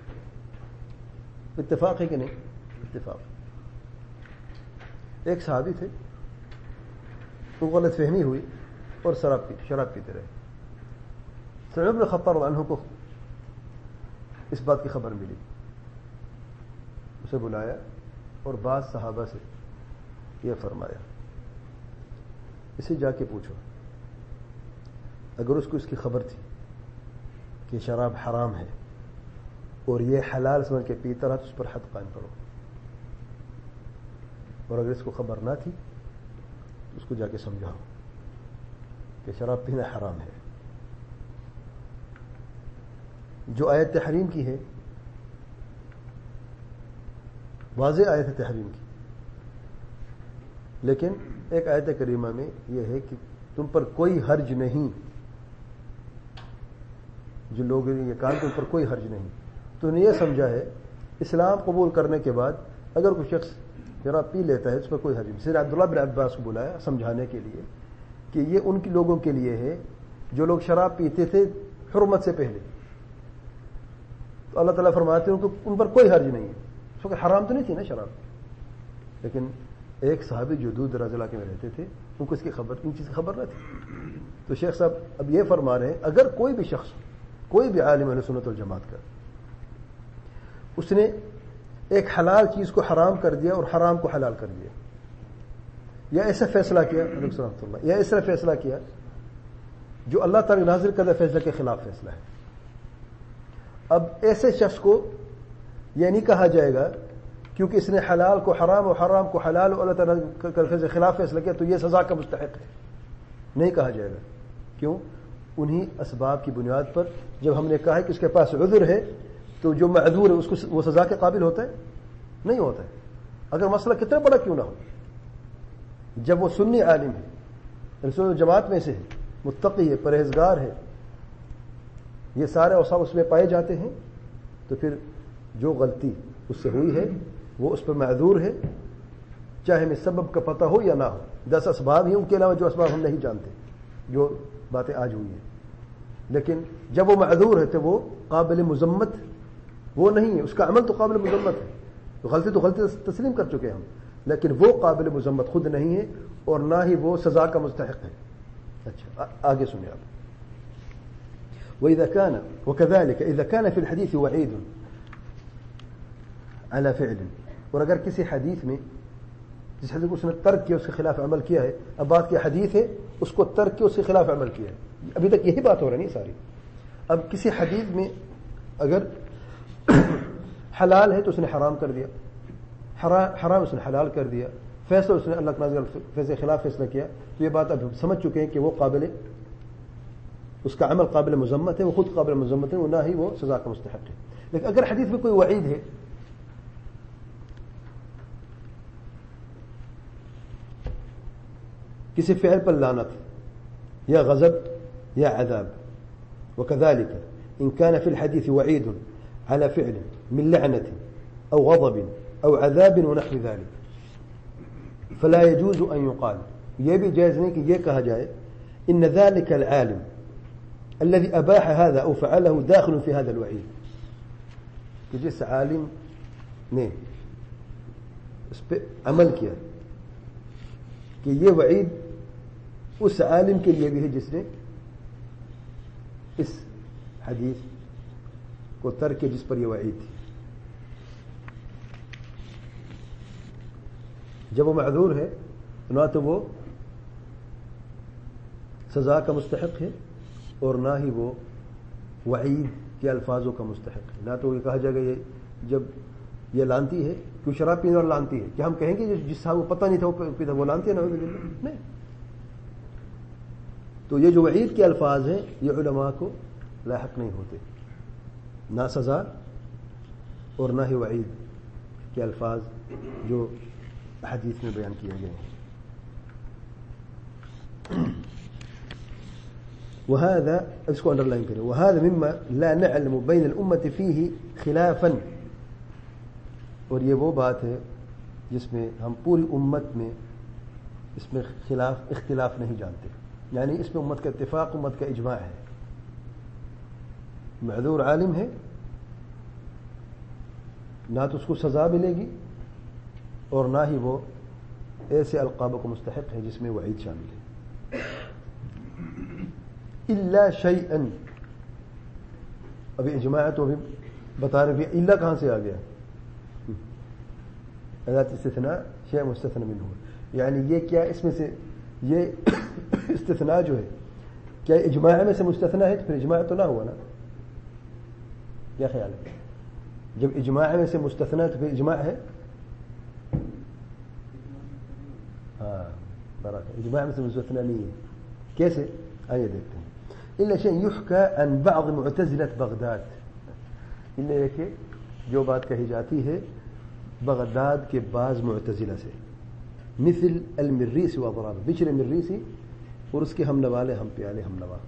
اتفاق ہے کہ نہیں؟ اتفاق. ایک صحابی تھے, تو غلط فہمی ہوئی اور شراب پی شراب پیتے رہے. سعید بن خطاب عنہ کو اس بات کی خبر ملی, اسے بلایا اور بعض صحابہ سے یہ فرمایا, اسے جا کے پوچھو, اگر اس کو اس کی خبر تھی کہ شراب حرام ہے اور یہ حلال سمجھ کے پیتا رہا تو اس پر حد قائم کرو, اور اگر اس کو خبر نہ تھی تو اس کو جا کے سمجھاؤ کہ شراب پینا حرام ہے. جو آیت تحریم کی ہے واضح آیت تحریم کی, لیکن ایک آیت کریمہ میں یہ ہے کہ تم پر کوئی حرج نہیں, جو لوگ یہ کام کے اوپر کوئی حرج نہیں. تو نے یہ سمجھا ہے اسلام قبول کرنے کے بعد اگر کوئی شخص شراب پی لیتا ہے اس پر کوئی حرج نہیں. سیدنا عبداللہ بن عباس کو بلایا سمجھانے کے لیے کہ یہ ان کے لوگوں کے لیے ہے جو لوگ شراب پیتے تھے حرمت سے پہلے, تو اللہ تعالیٰ فرماتے ہیں کہ ان پر کوئی حرج نہیں ہے, اس وقت حرام تو نہیں تھی نا شراب, لیکن ایک صحابی جو دور دراز علاقے میں رہتے تھے ان کو اس کی خبر ان چیز کی خبر نہ تھی. تو شیخ صاحب اب یہ فرما رہے ہیں اگر کوئی بھی شخص کوئی بھی عالم اہل سنت والجماعت کا اس نے ایک حلال چیز کو حرام کر دیا اور حرام کو حلال کر دیا یا ایسا فیصلہ کیا یا ایسا فیصلہ کیا جو اللہ تعالی نازل کردہ فیصلہ کے خلاف فیصلہ ہے, اب ایسے شخص کو یہ نہیں کہا جائے گا کیونکہ اس نے حلال کو حرام اور حرام کو حلال اور اللہ تعالی کے خلاف فیصلہ کیا تو یہ سزا کا مستحق ہے, نہیں کہا جائے گا. کیوں؟ انہی اسباب کی بنیاد پر جب ہم نے کہا ہے کہ اس کے پاس عذر ہے تو جو معذور ہے اس کو وہ سزا کے قابل ہوتا ہے نہیں ہوتا ہے, اگر مسئلہ کتنا بڑا کیوں نہ ہو. جب وہ سنی عالم ہے, رسول جماعت میں سے ہے, متقی ہے, پرہیزگار ہے, یہ سارے اوصاف اس میں پائے جاتے ہیں, تو پھر جو غلطی اس سے ہوئی ہے وہ اس پر معذور ہے, چاہے ہمیں سبب کا پتہ ہو یا نہ ہو. دس اسباب ہیں, ان کے علاوہ جو اسباب ہم نہیں جانتے جو باتیں آج ہوئی ہیں, لیکن جب وہ معذور ہے تو وہ قابل مذمت وہ نہیں ہے, اس کا عمل تو قابل مذمت ہے, تو غلطی تو غلطی تسلیم کر چکے ہم, لیکن وہ قابل مذمت خود نہیں ہے اور نہ ہی وہ سزا کا مستحق ہے. اچھا آگے سنیں آپ. وإذا كان وكذلك إذا كان في الحديث وعيد على فعل, اور اگر کسی حدیث میں جس حدیث کو اس نے ترک کیا اس کے خلاف عمل کیا ہے, اب بات کی حدیث ہے اس کو ترک کیا اس کے خلاف عمل کیا ہے, ابھی تک یہی بات ہو رہی نہیں ساری. اب کسی حدیث میں اگر حلال ہے تو اس نے حرام کر دیا, حرام اس نے حلال کر دیا, فیصلہ اس نے اللہ کے نازل فیصلے کے خلاف فیصلہ کیا, تو یہ بات اب ہم سمجھ چکے ہیں کہ وہ قابل اس کا عمل قابل مذمت ہے, وہ خود قابل مذمت ہے, وہ نہ ہی وہ سزا کا مستحق ہے. لیکن اگر حدیث میں کوئی وعید ہے, کسی فعل پر لعنت یا غضب یا عذاب, وكذلك إن كان في الحديث وعيد على فعل من لعنة أو غضب أو عذاب ونحو ذلك فلا يجوز أن يقال, یہ بھی جائز نہیں کہ یہ کہا جائے إن ذلك العالم الذي أباح هذا أو فعله داخل في هذا الوعيد, کہ جس عالم نے اس پہ عمل کیا کہ یہ وعید اس عالم کے لیے بھی ہے جس نے اس حدیث کو ترک کے جس پر یہ وعید تھی. جب وہ معذور ہے نہ تو وہ سزا کا مستحق ہے اور نہ ہی وہ وعید کے الفاظوں کا مستحق ہے. نہ تو یہ کہا جائے گا یہ جب یہ لانتی ہے کیوں شراب پینے والا لانتی ہے, کیا ہم کہیں گے جس صاحب کو پتہ نہیں تھا وہ پیتا وہ لانتی ہے؟ نہیں. تو یہ جو وعید کے الفاظ ہیں یہ علماء کو لاحق نہیں ہوتے, نہ سزا اور نہ ہی وعید کے الفاظ جو حدیث میں بیان کیے گئے ہیں. وهذا اس کو انڈر لائن کریں, وهذا مما لا نعلم بين الأمة فيه خلافا, اور یہ وہ بات ہے جس میں ہم پوری امت میں اس میں خلاف اختلاف نہیں جانتے, یعنی اس میں امت کا اتفاق امت کا اجماع ہے. معذور عالم ہے نہ تو اس کو سزا ملے گی اور نہ ہی وہ ایسے القاب کو مستحق ہے جس میں وعید شامل ہے. الا شیئا, ابھی اجماع تو ابھی بتا رہے ہیں, الا کہاں سے آ گیا؟ اداة استثناء شیء مستثنى منه, یعنی یہ کیا اس میں سے یہ استثناء جو ہے کیا اجماع میں سے مستثنیٰ ہے؟ تو پھر اجماع تو نہ ہوا نا, کیا خیال ہے؟ جب اجماع میں سے مستثنیٰ تو پھر اجماع ہے؟ ہاں برابر, اجماع میں سے مستثنیٰ نہیں ہے. کیسے؟ آئیے دیکھتے ہیں. الا شيء يحكى عن بعض معتزلة بغداد, الا کہ جو بات کہی جاتی ہے بغداد کے بعض معتزلہ سے, مثل المریسی و اضراب, بشر المریسی اور اس کے ہم نوالے ہم پیالے ہم نوا.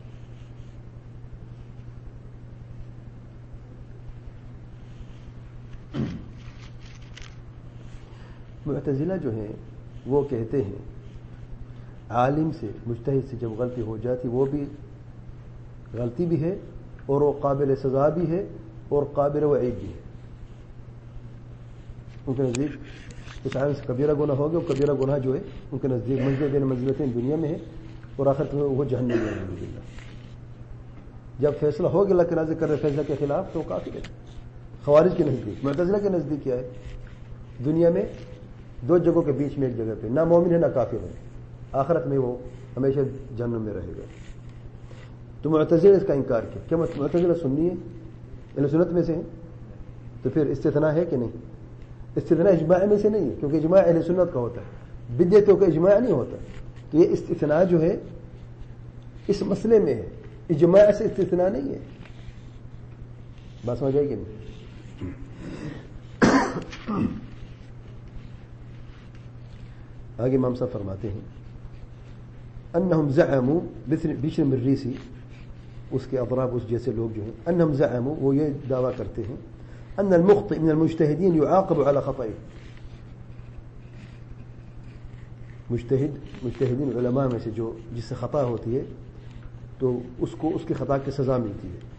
معتزلہ جو ہیں وہ کہتے ہیں عالم سے مجتہد سے جب غلطی ہو جاتی وہ بھی غلطی بھی ہے اور وہ قابل سزا بھی ہے اور قابل وعید بھی ہے. ان کے نزدیک اس عالم سے کبیرہ گناہ ہو گیا، کبیرہ گناہ جو ہے ان کے نزدیک منزل بین منزلتیں دنیا میں ہے اور آخرت میں وہ جہنم میں ہے۔ جب فیصلہ ہو گیا اللہ کے راضی کر رہے فیصلہ کے خلاف تو کافر ہے۔ خوارج کے نزدیک، معتزلہ کے نزدیک کیا ہے؟ دنیا میں دو جگہوں کے بیچ میں ایک جگہ پہ نہ مومن ہے نہ کافر ہے، آخرت میں وہ ہمیشہ جہنم میں رہے گا۔ تو معتزلہ اس کا انکار کیا، کیا معتزلہ سنی ہے؟ اہل سنت میں سے ہیں؟ تو پھر استثناء ہے کہ نہیں؟ استثناء اجماع میں سے نہیں ہے، کیونکہ اجماع اہل سنت کا ہوتا ہے، بدعتوں کا اجماع نہیں ہوتا۔ تو یہ استثناء جو ہے اس مسئلے میں ہے، اجماع سے استثناء نہیں ہے۔ بات سمجھ آئے گی نہیں؟ آگے امام صاحب فرماتے ہیں انہم زعموا بشر مریسی، اس کے اضراب اس جیسے لوگ جو ہیں، انہم زعموا وہ یہ دعویٰ کرتے ہیں ان المخطئ من المجتہدین يعاقب على خطئه، مجتہد مجتہدین علماء میں سے جو جس سے خطا ہوتی ہے تو اس کو اس کی خطا کی سزا ملتی ہے۔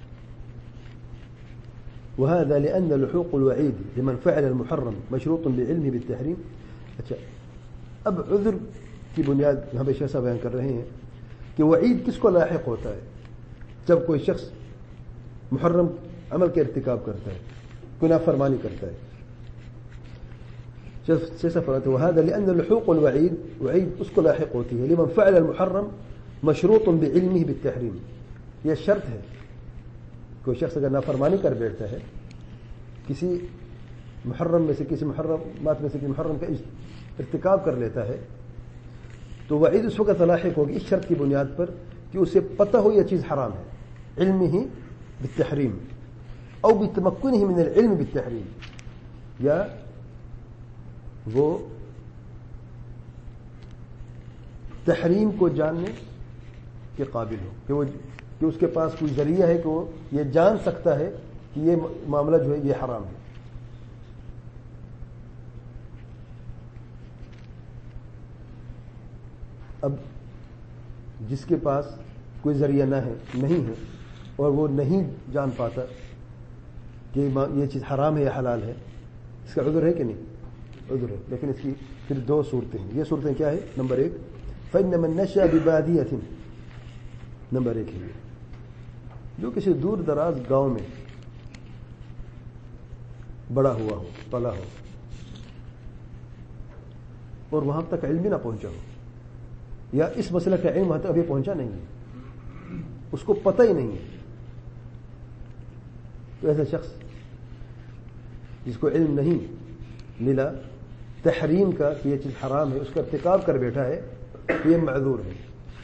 وهذا لأن لحوق الوعيد لمن فعل المحرم مشروط بعلمه بالتحريم۔ اچھا، اب عذر کی بنیاد یہاں پہ شیخ صاحب بیان کر رہے ہیں کہ وعید کس کو لاحق ہوتا ہے؟ جب کوئی شخص محرم عمل کے ارتکاب کرتا ہے، کوئی نافرمانی کرتا ہے۔ شیخ صاحب فرماتے ہیں وهذا لأن لحوق الوعید، وعید اس کو لاحق ہوتی ہے لمن فعل المحرم مشروط بعلمه بالتحریم، یہ شرط ہے کوئی شخص اگر نافرمانی کر بیٹھتا ہے کسی محرم میں سے کسی محرمات میں سے کسی محرم کا ارتکاب کر لیتا ہے تو وعید اس وقت لاحق ہوگی اس شرط کی بنیاد پر کہ اسے پتہ ہو یہ چیز حرام ہے، علم ہی بالتحریم او بتمکنہ من العلم بالتحریم، یا وہ تحریم کو جاننے کے قابل ہو کہ وہ کہ اس کے پاس کوئی ذریعہ ہے کہ وہ یہ جان سکتا ہے کہ یہ معاملہ جو ہے یہ حرام ہے۔ اب جس کے پاس کوئی ذریعہ نہ ہے نہیں ہے اور وہ نہیں جان پاتا کہ یہ چیز حرام ہے یا حلال ہے، اس کا عذر ہے کہ نہیں؟ عذر ہے، لیکن اس کی پھر دو صورتیں ہیں۔ یہ صورتیں کیا ہے؟ نمبر ایک فإن من نشأ ببادیۃ، نمبر ایک ہے جو کسی دور دراز گاؤں میں بڑا ہوا ہو، پلا ہو اور وہاں تک علم بھی نہ پہنچا ہو، یا اس مسئلہ کا علم وہاں تک ابھی پہنچا نہیں ہے، اس کو پتہ ہی نہیں ہے، تو ایسا شخص جس کو علم نہیں ملا تحریم کا کہ یہ چیز حرام ہے، اس کا ارتکاب کر بیٹھا ہے، یہ معذور ہے۔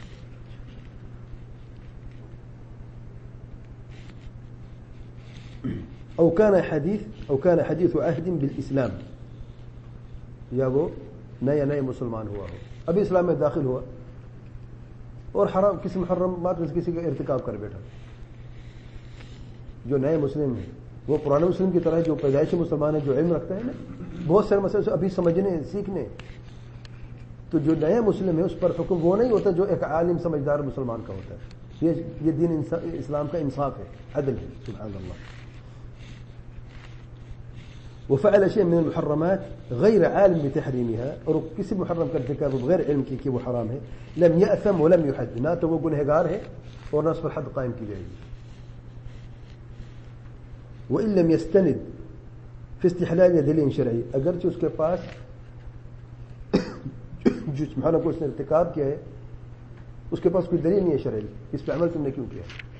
او کان حدیث او کان حدیث عہد بالاسلام، یا وہ نیا نئے مسلمان ہوا ہو، ابھی اسلام میں داخل ہوا اور حرام کسی محرمات میں کسی کا ارتکاب کر بیٹھا، جو نئے مسلم ہیں وہ پرانے مسلم کی طرح جو پیدائشی مسلمان ہے جو علم رکھتا ہے نا، بہت سارے مسئلے ابھی سمجھنے سیکھنے، تو جو نیا مسلم ہے اس پر حکم وہ نہیں ہوتا جو ایک عالم سمجھدار مسلمان کا ہوتا ہے۔ یہ یہ دین اسلام کا انصاف ہے، عدل ہے، سبحان اللہ۔ وفعل شيء من المحرمات غير عالم بتحريمها، اور کسی محرم کا ارتکاب بغیر علم کی کہ وہ حرام ہے، لم يأثم ولم يحد، نہ تو وہ گنہگار ہے اور نہ اس پر حد قائم کی جائے گی۔ وإن لم يستند في استحلال دلیل شرعی، اگرچہ اس کے پاس جس محرم کو اس نے ارتکاب کیا ہے اس کے پاس کوئی دلیل نہیں ہے شرعی، اس پہ عمل تم نے کیوں کیا؟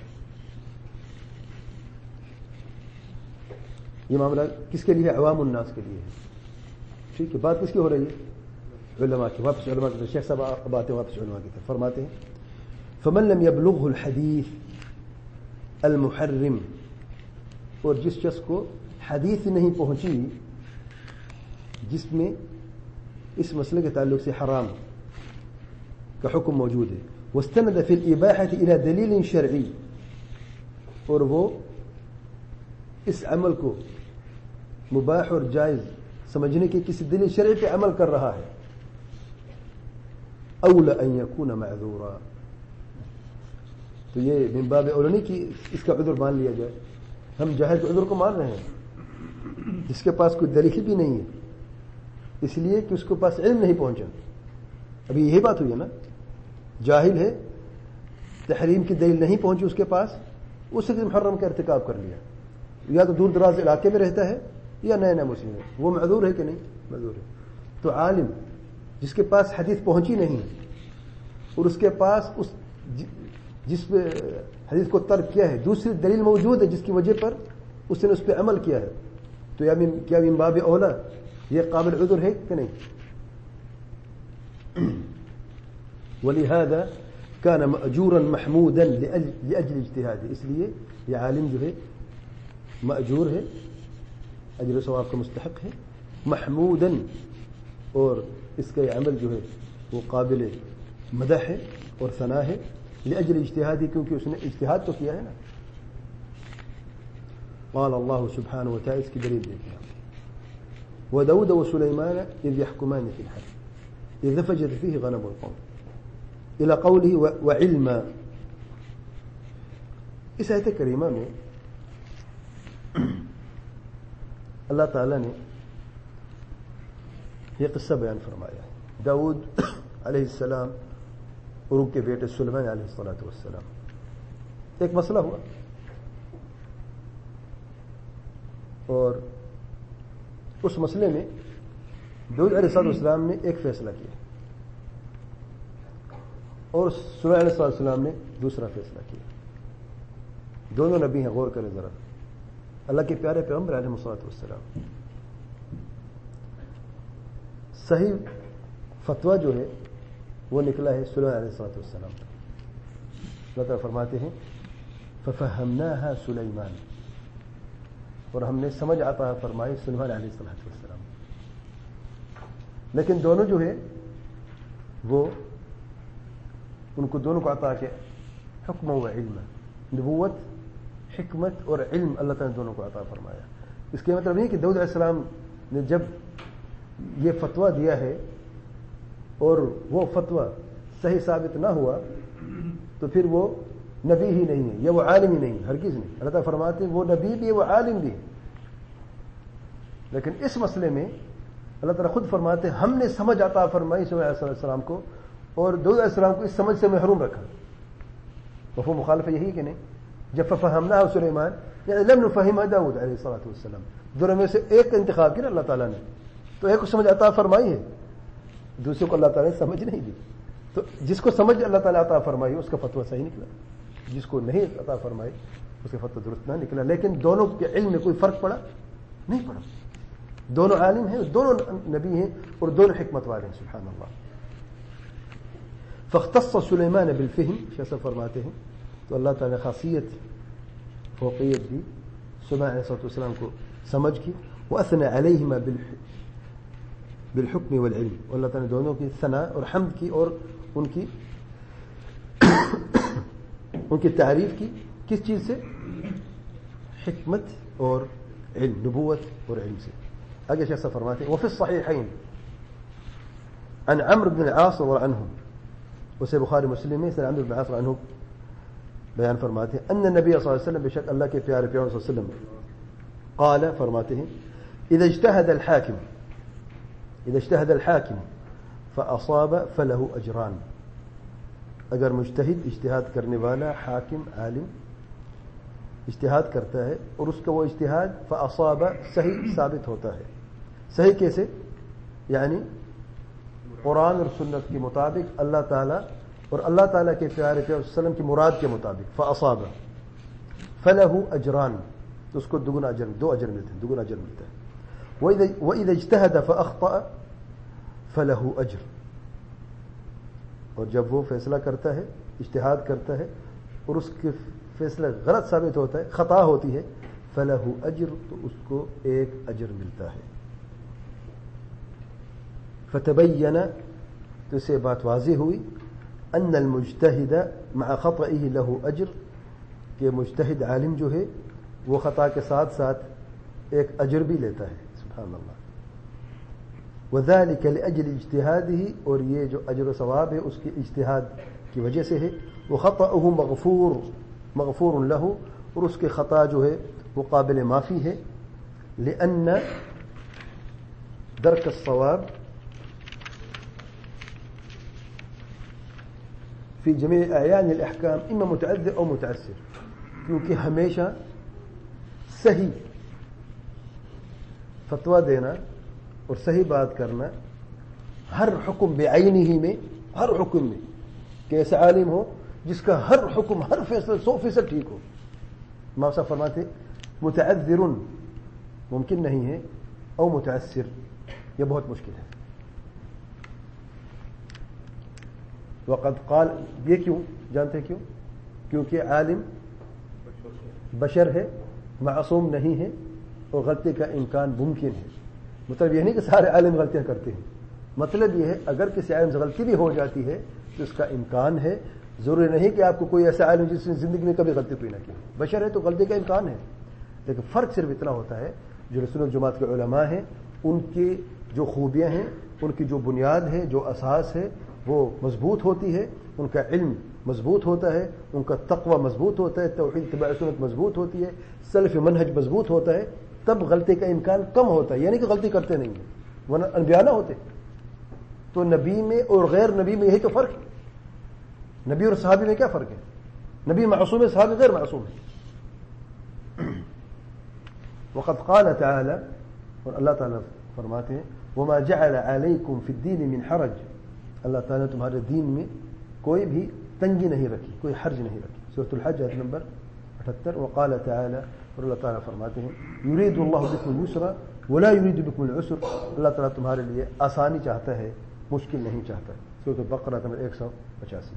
یہ معاملہ کس کے لیے؟ عوام الناس کے لیے ہے، ٹھیک ہے۔ بات کس کی ہو رہی ہے؟ علماء کی، واپس علماء کی طرف۔ شیخ صاحب اب آتے ہیں واپس علماء کی طرف، فرماتے ہیں فمن لم يبلغه الحدیث المحرم، اور جس شخص کو حدیث نہیں پہنچی جس میں اس مسئلے کے تعلق سے حرام کا حکم موجود ہے، واستند في الإباحة إلى دلیل شرعی، اور وہ اس عمل کو مباح اور جائز سمجھنے کے کسی دلیل شرعی پہ عمل کر رہا ہے، اولا ان یکون معذورا، تو یہ من باب اولا نہیں کہ اس کا عذر مان لیا جائے، ہم جاہل کے عذر کو مان رہے ہیں جس کے پاس کوئی دلیل بھی نہیں ہے اس لیے کہ اس کے پاس علم نہیں پہنچا. ابھی یہی بات ہوئی ہے نا, جاہل ہے, تحریم کی دلیل نہیں پہنچی اس کے پاس, اس نے محرم کا ارتکاب کر لیا. یا تو دور دراز علاقے میں رہتا ہے یا نئے نئے مسلم ہے, وہ معذور ہے کہ نہیں؟ معذور ہے. تو عالم جس کے پاس حدیث پہنچی نہیں اور اس کے پاس اس جس پہ حدیث کو ترک کیا ہے دوسری دلیل موجود ہے جس کی وجہ پر اس نے اس پہ عمل کیا ہے, تو یا کیا من باب اولا یہ قابل عذر ہے کہ نہیں؟ ولہذا كان مأجورا محمودا لأجل اجتهاده, اس لیے یہ عالم جو ہے مأجور ہے, اجر و ثواب کا مستحق ہے, محمودا, اور اس کا یہ عمل جو ہے وہ قابل مدح ہے اور ثنا ہے, لأجل اجتهاده, کیونکہ اس نے اجتہاد تو کیا ہے نا. قال الله سبحانه وتعالى, اس کی دلیل دیکھیں, وداود وسليمان إذ يحكمان في الحرث إذ نفجت فيه غنم القوم إلى قوله وعلما. اس آیت کریمہ میں اللہ تعالیٰ نے یہ قصہ بیان فرمایا ہے. داؤد علیہ السلام اور ان کے بیٹے سلیمان علیہ الصلوۃ والسلام, ایک مسئلہ ہوا اور اس مسئلے میں داؤد علیہ السلام نے ایک فیصلہ کیا اور سلیمان علیہ السلام نے دوسرا فیصلہ کیا. دونوں نبی ہیں, غور کریں ذرا. اللہ کے پیارے پیغمبر علیہ الصلوۃ والسلام, صحیح فتویٰ جو ہے وہ نکلا ہے سلیمان علیہ الصلوۃ والسلام. اللہ تعالیٰ فرماتے ہیں ففہمناها سلیمان, اور ہم نے سمجھ عطا فرمائی سلیمان علیہ الصلوۃ والسلام. لیکن دونوں جو ہے وہ ان کو دونوں کو عطا کے حکم و علم, نبوت, حکمت اور علم اللہ تعالیٰ نے دونوں کو عطا فرمایا. اس کے مطلب یہ کہ داؤد علیہ السلام نے جب یہ فتویٰ دیا ہے اور وہ فتویٰ صحیح ثابت نہ ہوا تو پھر وہ نبی ہی نہیں ہے یا وہ عالم ہی نہیں, ہرگز نہیں. اللہ تعالیٰ فرماتے ہیں وہ نبی بھی ہے, وہ عالم بھی ہے. لیکن اس مسئلے میں اللہ تعالیٰ خود فرماتے ہیں ہم نے سمجھ عطا فرمائی سلیمان علیہ السلام کو اور داؤد علیہ السلام کو اس سمجھ سے محروم رکھا. مفہوم مخالفہ یہی کہ نہیں؟ جب ففہمناہ سلیمان یعنی لم نفہمہ داؤد علیہ الصلوۃ والسلام, دونوں میں سے ایک کا انتخاب کیا اللہ تعالیٰ نے, تو ایک کو سمجھ عطا فرمائی ہے, دوسرے کو اللہ تعالیٰ نے سمجھ نہیں دی. تو جس کو سمجھ اللہ تعالیٰ عطا فرمائی اس کا فتویٰ صحیح نکلا, جس کو نہیں عطا فرمائی اس کا فتویٰ درست نہ نکلا. لیکن دونوں کے علم میں کوئی فرق پڑا نہیں پڑا, دونوں عالم ہیں, دونوں نبی ہیں اور دونوں حکمت والے ہیں. سبحان اللہ. فاختص سلیمان بالفہم, شیخ فرماتے ہیں تو اللہ تعالیٰ نے خاصیت فوقیت دی سلیمان علیہ السلام کو سمجھ کی. واثنى علیہما بالحکم والعلم, اللہ تعالیٰ نے دونوں کی ثنا اور حمد کی اور ان کی ان کی تعریف کی. کس چیز سے؟ حکمت اور علم, نبوت اور علم سے. آگے شیخ فرماتے ہیں وفي الصحيحين عن عمرو بن العاص رضي الله عنه, اسے بخاری مسلم میں سے عمرو بن العاص عنہ بیان فرماتے ہیں ان النبي صلی اللہ علیہ وسلم, بے شک اللہ کے پیارے پیغمبر صلی اللہ علیہ وسلم, قال فرماتے ہیں اذا اجتهد الحاكم اذا اجتهد الحاكم فاصاب فله اجران, اگر مجتہد اجتہاد کرنے والا حاکم عالم اجتہاد کرتا ہے اور اس کا وہ اجتہاد فاصاب صحیح ثابت ہوتا ہے. صحیح کیسے؟ یعنی قرآن اور سنت کے مطابق اللہ تعالیٰ اور اللہ تعالیٰ کے پیارے پیغمبر صلی اللہ علیہ وسلم کی مراد کے مطابق. فاصاب فله اجران, تو اس کو دگنا اجر, دو اجر ملتے ہیں, دگنا اجر ملتا ہے. وَإِذَا اجْتَهَدَ فَأَخْطَأَ فَلَهُ أَجْرٌ, اور جب وہ فیصلہ کرتا ہے, اجتہاد کرتا ہے اور اس کے فیصلہ غلط ثابت ہوتا ہے, خطا ہوتی ہے, فَلَهُ أَجْرٌ, تو اس کو ایک اجر ملتا ہے. فَتَبَيَّنَ, تو اسے بات واضح ہوئی, أَنَّ الْمُجْتَهِدَ مَعَ خَطَئِهِ لَهُ أَجْرٌ, کہ مجتہد عالم جو ہے وہ خطا کے ساتھ ساتھ ایک اجر بھی لیتا ہے. سبحان اللہ. وذلك لأجل اجتهاده, اور یہ جو اجر و ثواب ہے اس کی اجتہاد کی وجہ سے ہے. وخطأه مغفور مغفور له, اور اس کے خطا جو ہے وہ قابل معافی ہے. لأن درک الصواب فی جمیع اعیان الاحکام اما متعذر او متاثر، کیونکہ ہمیشہ صحیح فتویٰ دینا اور صحیح بات کرنا ہر حکم بعینہ ہی میں، ہر حکم میں، کہ ایسا عالم ہو جس کا ہر حکم، ہر فیصلہ سو فیصد ٹھیک ہو. امام صاحب فرماتے متعذر ممکن نہیں ہے، او متاثر یہ بہت مشکل ہے. وقد قال، یہ کیوں جانتے کیوں؟ کیونکہ عالم بشر ہے، معصوم نہیں ہے، اور غلطی کا امکان ممکن ہے. مطلب یہ نہیں کہ سارے عالم غلطیاں کرتے ہیں، مطلب یہ ہے اگر کسی عالم سے غلطی بھی ہو جاتی ہے تو اس کا امکان ہے. ضروری نہیں کہ آپ کو کوئی ایسا عالم جس نے زندگی میں کبھی غلطی کوئی نہ کی. بشر ہے تو غلطی کا امکان ہے، لیکن فرق صرف اتنا ہوتا ہے جو رسول الجماعت کے علماء ہیں ان کی جو خوبیاں ہیں، ان کی جو بنیاد ہے، جو اساس ہے وہ مضبوط ہوتی ہے، ان کا علم مضبوط ہوتا ہے، ان کا تقوی مضبوط ہوتا ہے، توحید اتباع سنت مضبوط ہوتی ہے، سلف منہج مضبوط ہوتا ہے، تب غلطی کا امکان کم ہوتا ہے. یعنی کہ غلطی کرتے نہیں ہیں، ورنہ انبیاء نہ ہوتے. تو نبی میں اور غیر نبی میں یہی تو فرق ہے. نبی اور صحابی میں کیا فرق ہے؟ نبی معصوم ہے، صحابی غیر معصوم ہے. وقد قال تعالی، اور اللہ تعالیٰ فرماتے ہیں وما جعل علیکم فی الدین من حرج، اللہ تعالیٰ نے تمہارے دین میں کوئی بھی تنگی نہیں رکھی، کوئی حرج نہیں رکھی. سورۃ الحج آیت نمبر اٹھہتر. وقال تعالی، اور اللہ تعالیٰ فرماتے ہیں یرید اللہ بکم الیسر ولا یرید بکم العسر، اللہ تعالیٰ تمہارے لیے آسانی چاہتا ہے، مشکل نہیں چاہتا. سورۃ البقرہ نمبر ایک سو پچاسی.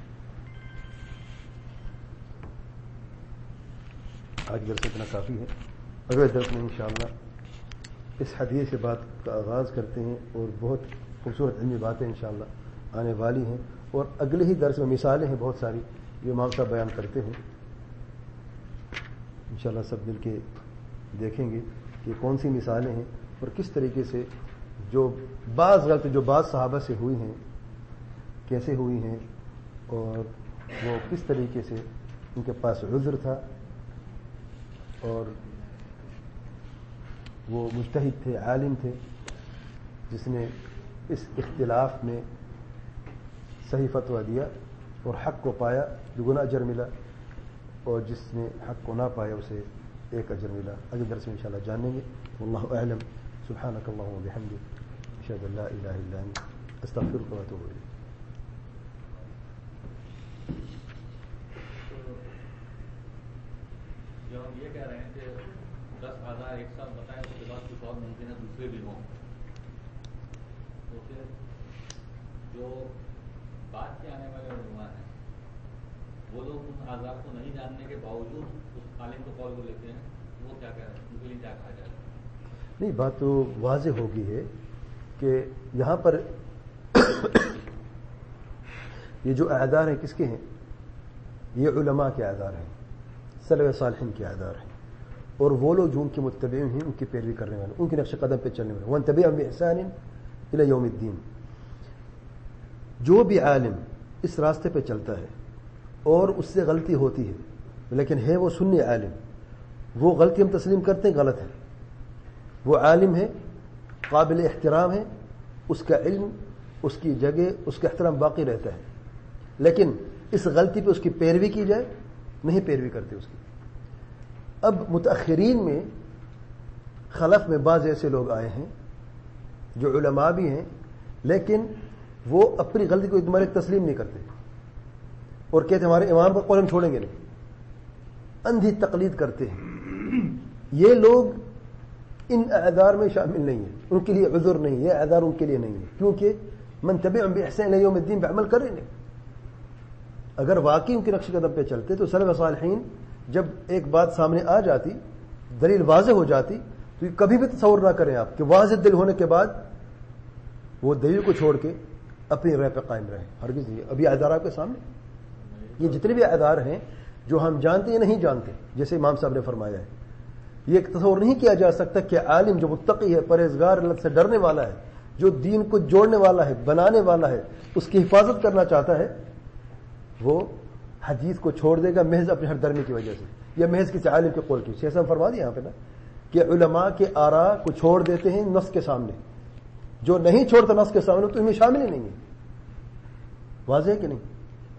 آج درس اتنا کافی ہے. اگلے درس میں انشاءاللہ اس حدیث سے بات کا آغاز کرتے ہیں، اور بہت خوبصورت علمی باتیں انشاءاللہ آنے والی ہیں، اور اگلے ہی درس میں مثالیں ہیں بہت ساری جو امام صاحب بیان کرتے ہیں. انشاءاللہ سب مل کے دیکھیں گے کہ کون سی مثالیں ہیں اور کس طریقے سے جو بعض غلطی جو بعض صحابہ سے ہوئی ہیں کیسے ہوئی ہیں، اور وہ کس طریقے سے ان کے پاس عذر تھا، اور وہ مجتہد تھے، عالم تھے، جس نے اس اختلاف میں صحیح فتویٰ دیا اور حق کو پایا دگنا اجر ملا، اور جس نے حق کو نہ پایا اسے ایک اجر ملا. اگلے درس میں انشاءاللہ جانیں گے. واللہ اعلم. سبحانک اللہم و بحمدک، اشہد ان لا الہ الا انت، استغفرک و اتوب الیک. جو ہم یہ کہہ رہے ہیں کہ دس آزار ایک ساتھ بتائیں، اس کے بعد کچھ اور ممکن ہے دوسرے بھی ہوں، تو پھر جو بات کے آنے والے علماء ہیں وہ لوگ ان آزار کو نہیں جاننے کے باوجود اس عالم کو قول کو لیتے ہیں، وہ کیا کہہ رہے ہیں؟ ان کے لیے کیا کہا جائے گا؟ نہیں، بات تو واضح ہوگی ہے کہ یہاں پر یہ جو اعذار ہیں کس کے ہیں؟ یہ علماء کے اعذار ہیں، سلف صالحین کے اعذار ہیں، اور وہ لوگ جو ان کے متبع ہیں، ان کی پیروی کرنے والے، ان کے نقش قدم پہ چلنے والے. وَن تَبِعَهُم بِإِحْسَانٍ إِلَى يَوْمِ الدِّينِ. جو بھی عالم اس راستے پہ چلتا ہے اور اس سے غلطی ہوتی ہے لیکن ہے وہ سنی عالم، وہ غلطی ہم تسلیم کرتے ہیں غلط ہے، وہ عالم ہے، قابل احترام ہے، اس کا علم، اس کی جگہ، اس کا احترام باقی رہتا ہے، لیکن اس غلطی پہ اس کی پیروی کی جائے، نہیں پیروی کرتے اس کی. اب متأخرین میں خلف میں بعض ایسے لوگ آئے ہیں جو علماء بھی ہیں لیکن وہ اپنی غلطی کو اتمام تسلیم نہیں کرتے اور کہتے ہیں ہمارے امام کا قول ہم چھوڑیں گے نہیں، اندھی تقلید کرتے ہیں. یہ لوگ ان اعذار میں شامل نہیں ہیں، ان کے لیے عذر نہیں، یہ اعذار ان کے لیے نہیں ہے، کیونکہ من تبعهم بإحسان إلى يوم الدين پہ عمل کریں گے. اگر واقعی ان کے نقش قدم پہ چلتے تو سلف صالحین جب ایک بات سامنے آ جاتی، دلیل واضح ہو جاتی، تو کبھی بھی تصور نہ کریں آپ کہ واضح دل ہونے کے بعد وہ دلیل کو چھوڑ کے اپنی رائے پہ قائم رہیں. ہرگز نہیں. ابھی اعذار آپ کے سامنے، یہ جتنے بھی اعذار ہیں جو ہم جانتے یا نہیں جانتے، جیسے امام صاحب نے فرمایا ہے، یہ تصور نہیں کیا جا سکتا کہ عالم جو متقی ہے، پرہیزگار، اللہ سے ڈرنے والا ہے، جو دین کو جوڑنے والا ہے، بنانے والا ہے، اس کی حفاظت کرنا چاہتا ہے، وہ حدیث کو چھوڑ دے گا محض اپنے ہر درمی کی وجہ سے، یا محض کسی عالم کے قول کی. جیسا ہم فرما دیا یہاں پہ نا کہ علماء کے آراء کو چھوڑ دیتے ہیں نص کے سامنے، جو نہیں چھوڑتا نص کے سامنے تو ان میں شامل ہی نہیں ہے. واضح ہے کہ نہیں؟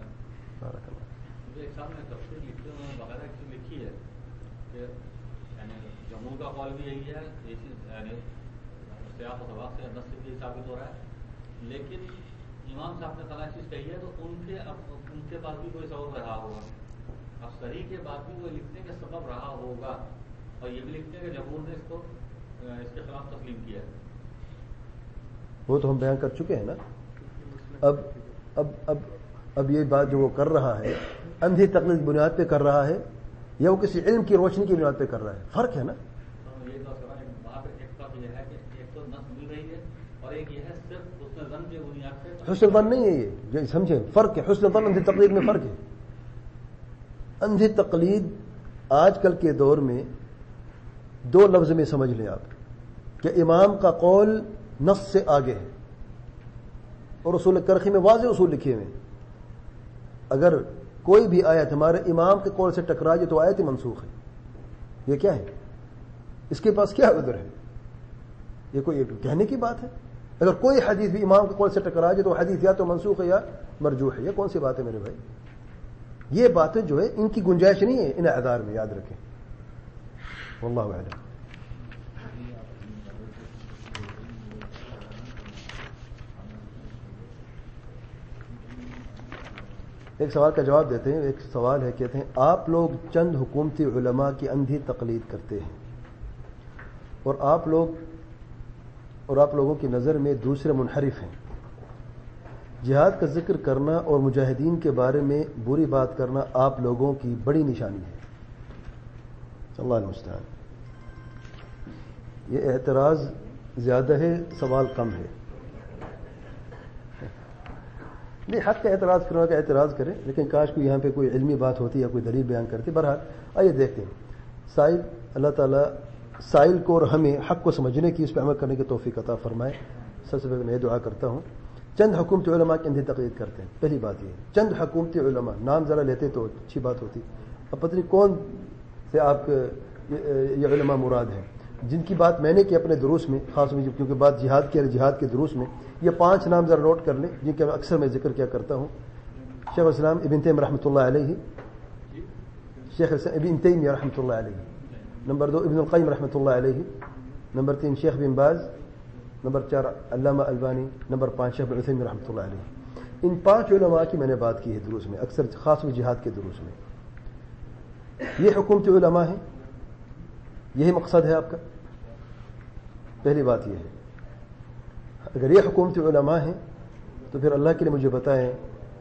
ایک سامنے تفصیل لکھتے ہوئے بغیر لکھی ہے کہ جمہور کا قول بھی یہی ہے، سیاق و سباق سے نص بھی ثابت ہو رہا ہے، لیکن امام صاحب نے فلاں چیز کہی ہے تو ان کے اب ان کے پاس بھی کوئی سبب رہا ہوگا. اب صحیح کے بعد بھی وہ لکھتے ہیں کہ سبب رہا ہوگا، اور یہ بھی لکھتے ہیں کہ جمہور نے اس کو اس کے خلاف تسلیم کیا ہے. وہ تو ہم بیان کر چکے ہیں نا. اب اب اب اب یہ بات جو وہ کر رہا ہے اندھی تقلید بنیاد پہ کر رہا ہے یا وہ کسی علم کی روشنی کی بنیاد پہ کر رہا ہے؟ فرق ہے نا. یہ تو وہاں پہ ایک فرق یہ ہے کہ ایک تو نص مل رہی ہے اور ایک یہ ہے صرف حسن ظن کی بنیاد پہ. حسن ظن نہیں ہے یہ، جو سمجھے فرق ہے. حسن ظن اندھی تقلید میں فرق ہے. اندھی تقلید آج کل کے دور میں دو لفظ میں سمجھ لیں آپ کہ امام کا قول نص سے آگے ہے، اور اصول کرخی میں واضح اصول لکھے ہوئے ہیں. اگر کوئی بھی آیت ہمارے امام کے قول سے ٹکرا جائے تو آیت ہی منسوخ ہے. یہ کیا ہے؟ اس کے پاس کیا عذر ہے؟ یہ کوئی کہنے کی بات ہے؟ اگر کوئی حدیث بھی امام کے قول سے ٹکرا جائے تو حدیث یا تو منسوخ ہے یا مرجوح ہے. یہ کون سی بات ہے میرے بھائی؟ یہ باتیں جو ہے ان کی گنجائش نہیں ہے ان اعذار میں، یاد رکھیں. واللہ اعلم. ایک سوال کا جواب دیتے ہیں. ایک سوال ہے، کہتے ہیں آپ لوگ چند حکومتی علماء کی اندھی تقلید کرتے ہیں اور آپ لوگ اور آپ لوگوں کی نظر میں دوسرے منحرف ہیں. جہاد کا ذکر کرنا اور مجاہدین کے بارے میں بری بات کرنا آپ لوگوں کی بڑی نشانی ہے. اللہ المستعان. یہ اعتراض زیادہ ہے، سوال کم ہے. نہیں، حق کا اعتراض کرنے کا اعتراض کرے، لیکن کاش کو یہاں پہ کوئی علمی بات ہوتی یا کوئی دلیل بیان کرتی. بہرحال آئیے دیکھتے ہیں. سائل اللہ تعالیٰ سائل کو اور ہمیں حق کو سمجھنے کی، اس پہ عمل کرنے کی توفیق عطا فرمائے. سب سے پہلے میں یہ دعا کرتا ہوں. چند حکومتی علماء کی اندھی تقلید کرتے ہیں. پہلی بات یہ، چند حکومتی علماء، نام ذرا لیتے تو اچھی بات ہوتی. اب پتہ نہیں کون سے آپ یہ علماء مراد ہیں جن کی بات میں نے کی اپنے دروس میں، خاص میں کیونکہ بات جہاد کی جہاد کے دروس میں. یہ پانچ نام ذرا نوٹ کر لیں جن کے اکثر میں ذکر کیا کرتا ہوں. شیخ الاسلام ابن تیمیہ رحمۃ اللہ علیہ، شیخ ابن تیمیہ رحمۃ اللہ علیہ. نمبر دو ابن القیم رحمۃ اللہ علیہ. نمبر تین شیخ بن باز. نمبر چار علامہ البانی. نمبر پانچ شیخ ابن عثیمین رحمۃ اللہ علیہ. ان پانچ علماء کی میں نے بات کی ہے دروس میں، اکثر خاص میں جہاد کے دروس میں. یہ حکومتی علماء ہیں، یہی مقصد ہے آپ کا. پہلی بات یہ ہے، اگر یہ حکومتی علماء ہیں تو پھر اللہ کے لیے مجھے بتائیں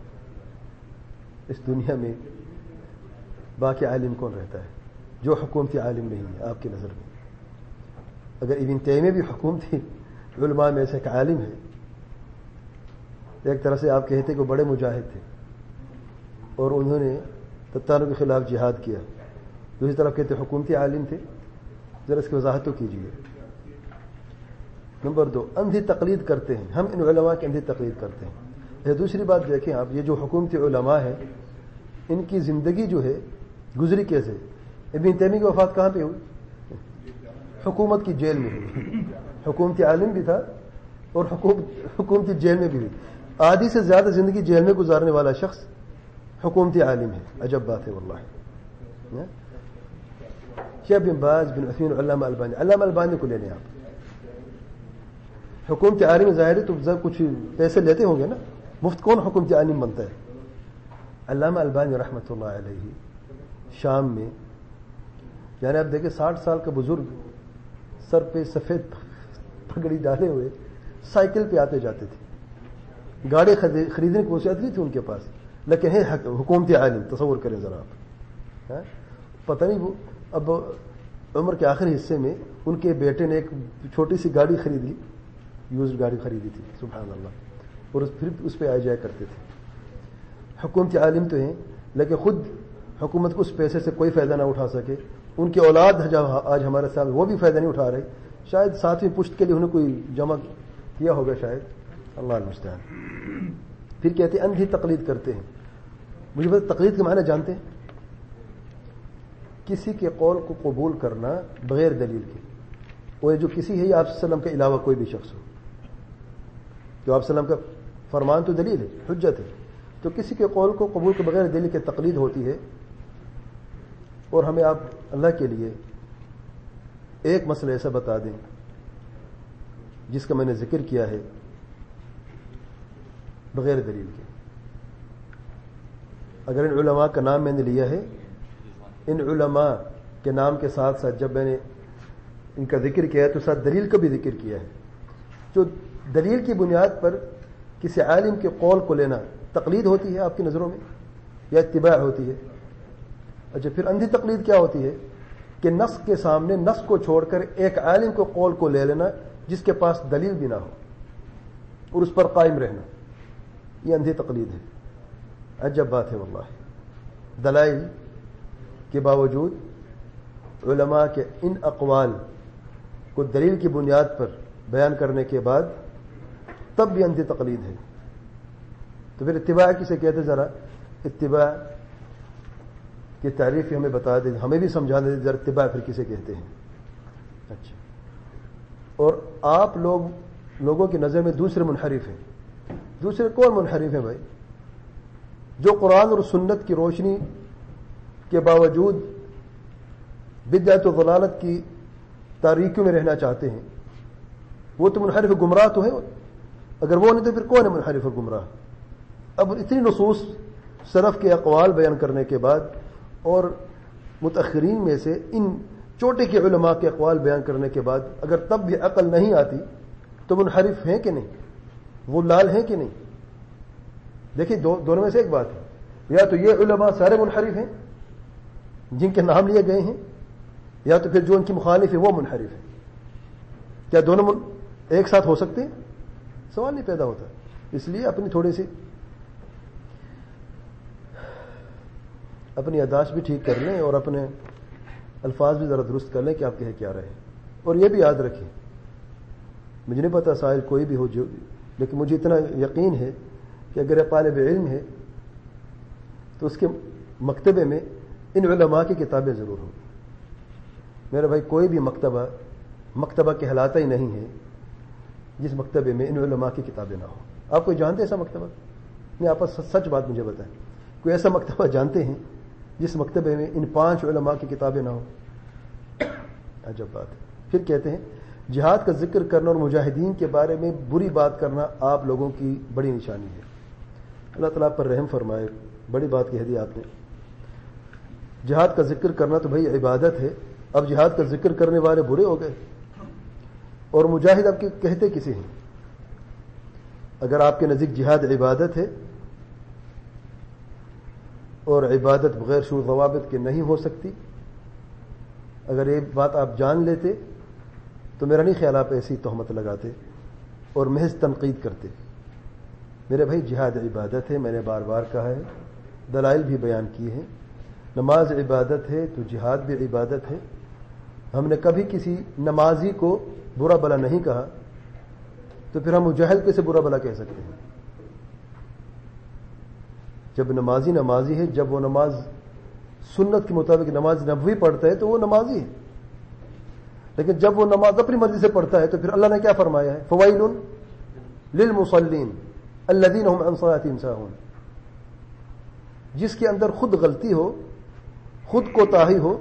اس دنیا میں باقی عالم کون رہتا ہے جو حکومتی عالم نہیں ہے آپ کی نظر میں؟ اگر ابن تیمیہ بھی حکومتی علماء میں سے ایک عالم ہے، ایک طرح سے آپ کہتے کہ وہ بڑے مجاہد تھے اور انہوں نے تتاروں کے خلاف جہاد کیا، دوسری طرف کہتے حکومتی عالم تھے. ذرا اس کی وضاحت تو کیجیے. نمبر دو، اندھی تقلید کرتے ہیں. ہم ان علماء کی اندھی تقلید کرتے ہیں. یہ دوسری بات دیکھیں آپ، یہ جو حکومتی علماء ہیں ان کی زندگی جو ہے گزری کیسے؟ ابن تیمیہ کی وفات کہاں پہ ہوئی؟ حکومت کی جیل میں ہوئی. حکومتی عالم بھی تھا اور حکومت حکومتی جیل میں بھی ہوئی. آدھی سے زیادہ زندگی جیل میں گزارنے والا شخص حکومتی عالم ہے. عجب بات ہے واللہ. شیخ بن باز، بن عثیمین، علامہ البانی. علامہ البانی کو لے لیں آپ. حکومتی عالم ظاہر ہے تو کچھ پیسے لیتے ہوں گے نا، مفت کون حکومتی عالم بنتا ہے؟ علامہ البانی رحمۃ اللہ علیہ شام میں، یعنی آپ دیکھیں ساٹھ سال کا بزرگ سر پہ سفید پگڑی ڈالے ہوئے سائیکل پہ آتے جاتے تھے. گاڑی خریدنے کی وسعت نہیں تھی ان کے پاس، لیکن ہے حکومتی عالم. تصور کریں ذرا آپ. پتہ نہیں وہ اب عمر کے آخری حصے میں ان کے بیٹے نے ایک چھوٹی سی گاڑی خریدی، یوزڈ گاڑی خریدی تھی. سبحان اللہ. اور پھر اس پہ آ جایا کرتے تھے. حکومتی عالم تو ہیں لیکن خود حکومت کو اس پیسے سے کوئی فائدہ نہ اٹھا سکے. ان کی اولاد آج ہمارے ساتھ وہ بھی فائدہ نہیں اٹھا رہے. شاید ساتویں پشت کے لیے انہیں کوئی جمع کیا ہوگا شاید. اللہ المستعان. پھر کہتے ہیں اندھی تقلید کرتے ہیں. مجھے بتا تقلید کے معنی جانتے ہیں؟ کسی کے قول کو قبول کرنا بغیر دلیل کے، وہ جو کسی ہے آپ صلی اللہ علیہ وسلم کے علاوہ کوئی بھی شخص ہو. کہ آپ صلی اللہ علیہ وسلم کا فرمان تو دلیل ہے، حجت ہے. تو کسی کے قول کو قبول کے بغیر دلیل کی تقلید ہوتی ہے. اور ہمیں آپ اللہ کے لیے ایک مسئلہ ایسا بتا دیں جس کا میں نے ذکر کیا ہے بغیر دلیل کے. اگر ان علماء کا نام میں نے لیا ہے، ان علماء کے نام کے ساتھ ساتھ جب میں نے ان کا ذکر کیا ہے تو ساتھ دلیل کا بھی ذکر کیا ہے. جو دلیل کی بنیاد پر کسی عالم کے قول کو لینا تقلید ہوتی ہے آپ کی نظروں میں یا اتباع ہوتی ہے؟ اچھا، پھر اندھی تقلید کیا ہوتی ہے؟ کہ نص کے سامنے نص کو چھوڑ کر ایک عالم کو قول کو لے لینا جس کے پاس دلیل بھی نہ ہو اور اس پر قائم رہنا، یہ اندھی تقلید ہے. عجب بات ہے واللہ. دلائل کے باوجود علماء کے ان اقوال کو دلیل کی بنیاد پر بیان کرنے کے بعد تب بھی اندھی تقلید ہے. تو پھر اتباع کسے کہتے؟ ذرا اتباع کی تعریف ہمیں بتا دیں، ہمیں بھی سمجھا دیں ذرا اتباع پھر کسے کہتے ہیں. اچھا، اور آپ لوگ لوگوں کی نظر میں دوسرے منحرف ہیں. دوسرے کون منحرف ہیں بھائی؟ جو قرآن اور سنت کی روشنی کے باوجود بدعت و ضلالت کی تاریکیوں میں رہنا چاہتے ہیں، وہ تو منحرف گمراہ تو ہے. اگر وہ نہیں تو پھر کون ہے منحرف گمراہ؟ اب اتنی نصوص سلف کے اقوال بیان کرنے کے بعد اور متأخرین میں سے ان چوٹے کے علماء کے اقوال بیان کرنے کے بعد اگر تب بھی عقل نہیں آتی تو منحرف ہیں کہ نہیں؟ وہ لال ہیں کہ نہیں؟ دیکھیے دو دونوں میں سے ایک بات ہے، یا تو یہ علماء سارے منحرف ہیں جن کے نام لیے گئے ہیں، یا تو پھر جو ان کی مخالف ہے وہ منحرف ہے. کیا دونوں من... ایک ساتھ ہو سکتے ہیں؟ سوال نہیں پیدا ہوتا. اس لیے اپنی تھوڑی سی اپنی یادداشت بھی ٹھیک کر لیں اور اپنے الفاظ بھی ذرا درست کر لیں کہ آپ کہہ کیا رہے ہیں. اور یہ بھی یاد رکھیں، مجھے نہیں پتا سائل کوئی بھی ہو جو، لیکن مجھے اتنا یقین ہے کہ اگر یہ طالب علم ہے تو اس کے مکتبے میں ان علماء کی کتابیں ضرور ہوں. میرے بھائی کوئی بھی مکتبہ مکتبہ کہلاتا ہی نہیں ہے جس مکتبے میں ان علماء کی کتابیں نہ ہوں. آپ کوئی جانتے ایسا مکتبہ؟ نہیں، آپ سچ بات مجھے بتائیں، کوئی ایسا مکتبہ جانتے ہیں جس مکتبے میں ان پانچ علماء کی کتابیں نہ ہوں؟ عجب بات ہے. پھر کہتے ہیں جہاد کا ذکر کرنا اور مجاہدین کے بارے میں بری بات کرنا آپ لوگوں کی بڑی نشانی ہے. اللہ تعالیٰ پر رحم فرمائے، بڑی بات کہہ دی آپ نے. جہاد کا ذکر کرنا تو بھائی عبادت ہے. اب جہاد کا ذکر کرنے والے برے ہو گئے اور مجاہد آپ کے کہتے کسی ہیں؟ اگر آپ کے نزدیک جہاد عبادت ہے اور عبادت بغیر شروط ضوابط کے نہیں ہو سکتی، اگر یہ بات آپ جان لیتے تو میرا نہیں خیال آپ ایسی تہمت لگاتے اور محض تنقید کرتے. میرے بھائی جہاد عبادت ہے، میں نے بار بار کہا ہے، دلائل بھی بیان کیے ہیں. نماز عبادت ہے تو جہاد بھی عبادت ہے. ہم نے کبھی کسی نمازی کو برا بلا نہیں کہا، تو پھر ہم مجاہد کیسے برا بلا کہہ سکتے ہیں؟ جب نمازی نمازی ہے، جب وہ نماز سنت کے مطابق نماز نبوی پڑھتا ہے تو وہ نمازی ہے. لیکن جب وہ نماز اپنی مرضی سے پڑھتا ہے تو پھر اللہ نے کیا فرمایا ہے؟ فوائل للمصلین الذین هم عن صلاتهم ساہون. جس کے اندر خود غلطی ہو، خود کوتاہی ہو،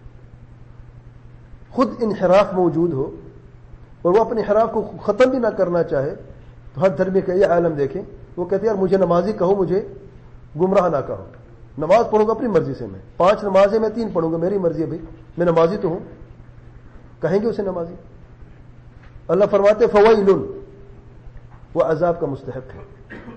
خود انحراف موجود ہو اور وہ اپنے انحراف کو ختم بھی نہ کرنا چاہے، تو ہر دھرمی کا یہ عالم دیکھیں، وہ کہتے ہیں یار مجھے نمازی کہو، مجھے گمراہ نہ کہو. نماز پڑھوں گا اپنی مرضی سے، میں پانچ نمازیں میں تین پڑھوں گا، میری مرضی ہے بھائی، میں نمازی تو ہوں. کہیں گے اسے نمازی؟ اللہ فرماتے فوائل، وہ عذاب کا مستحق ہے.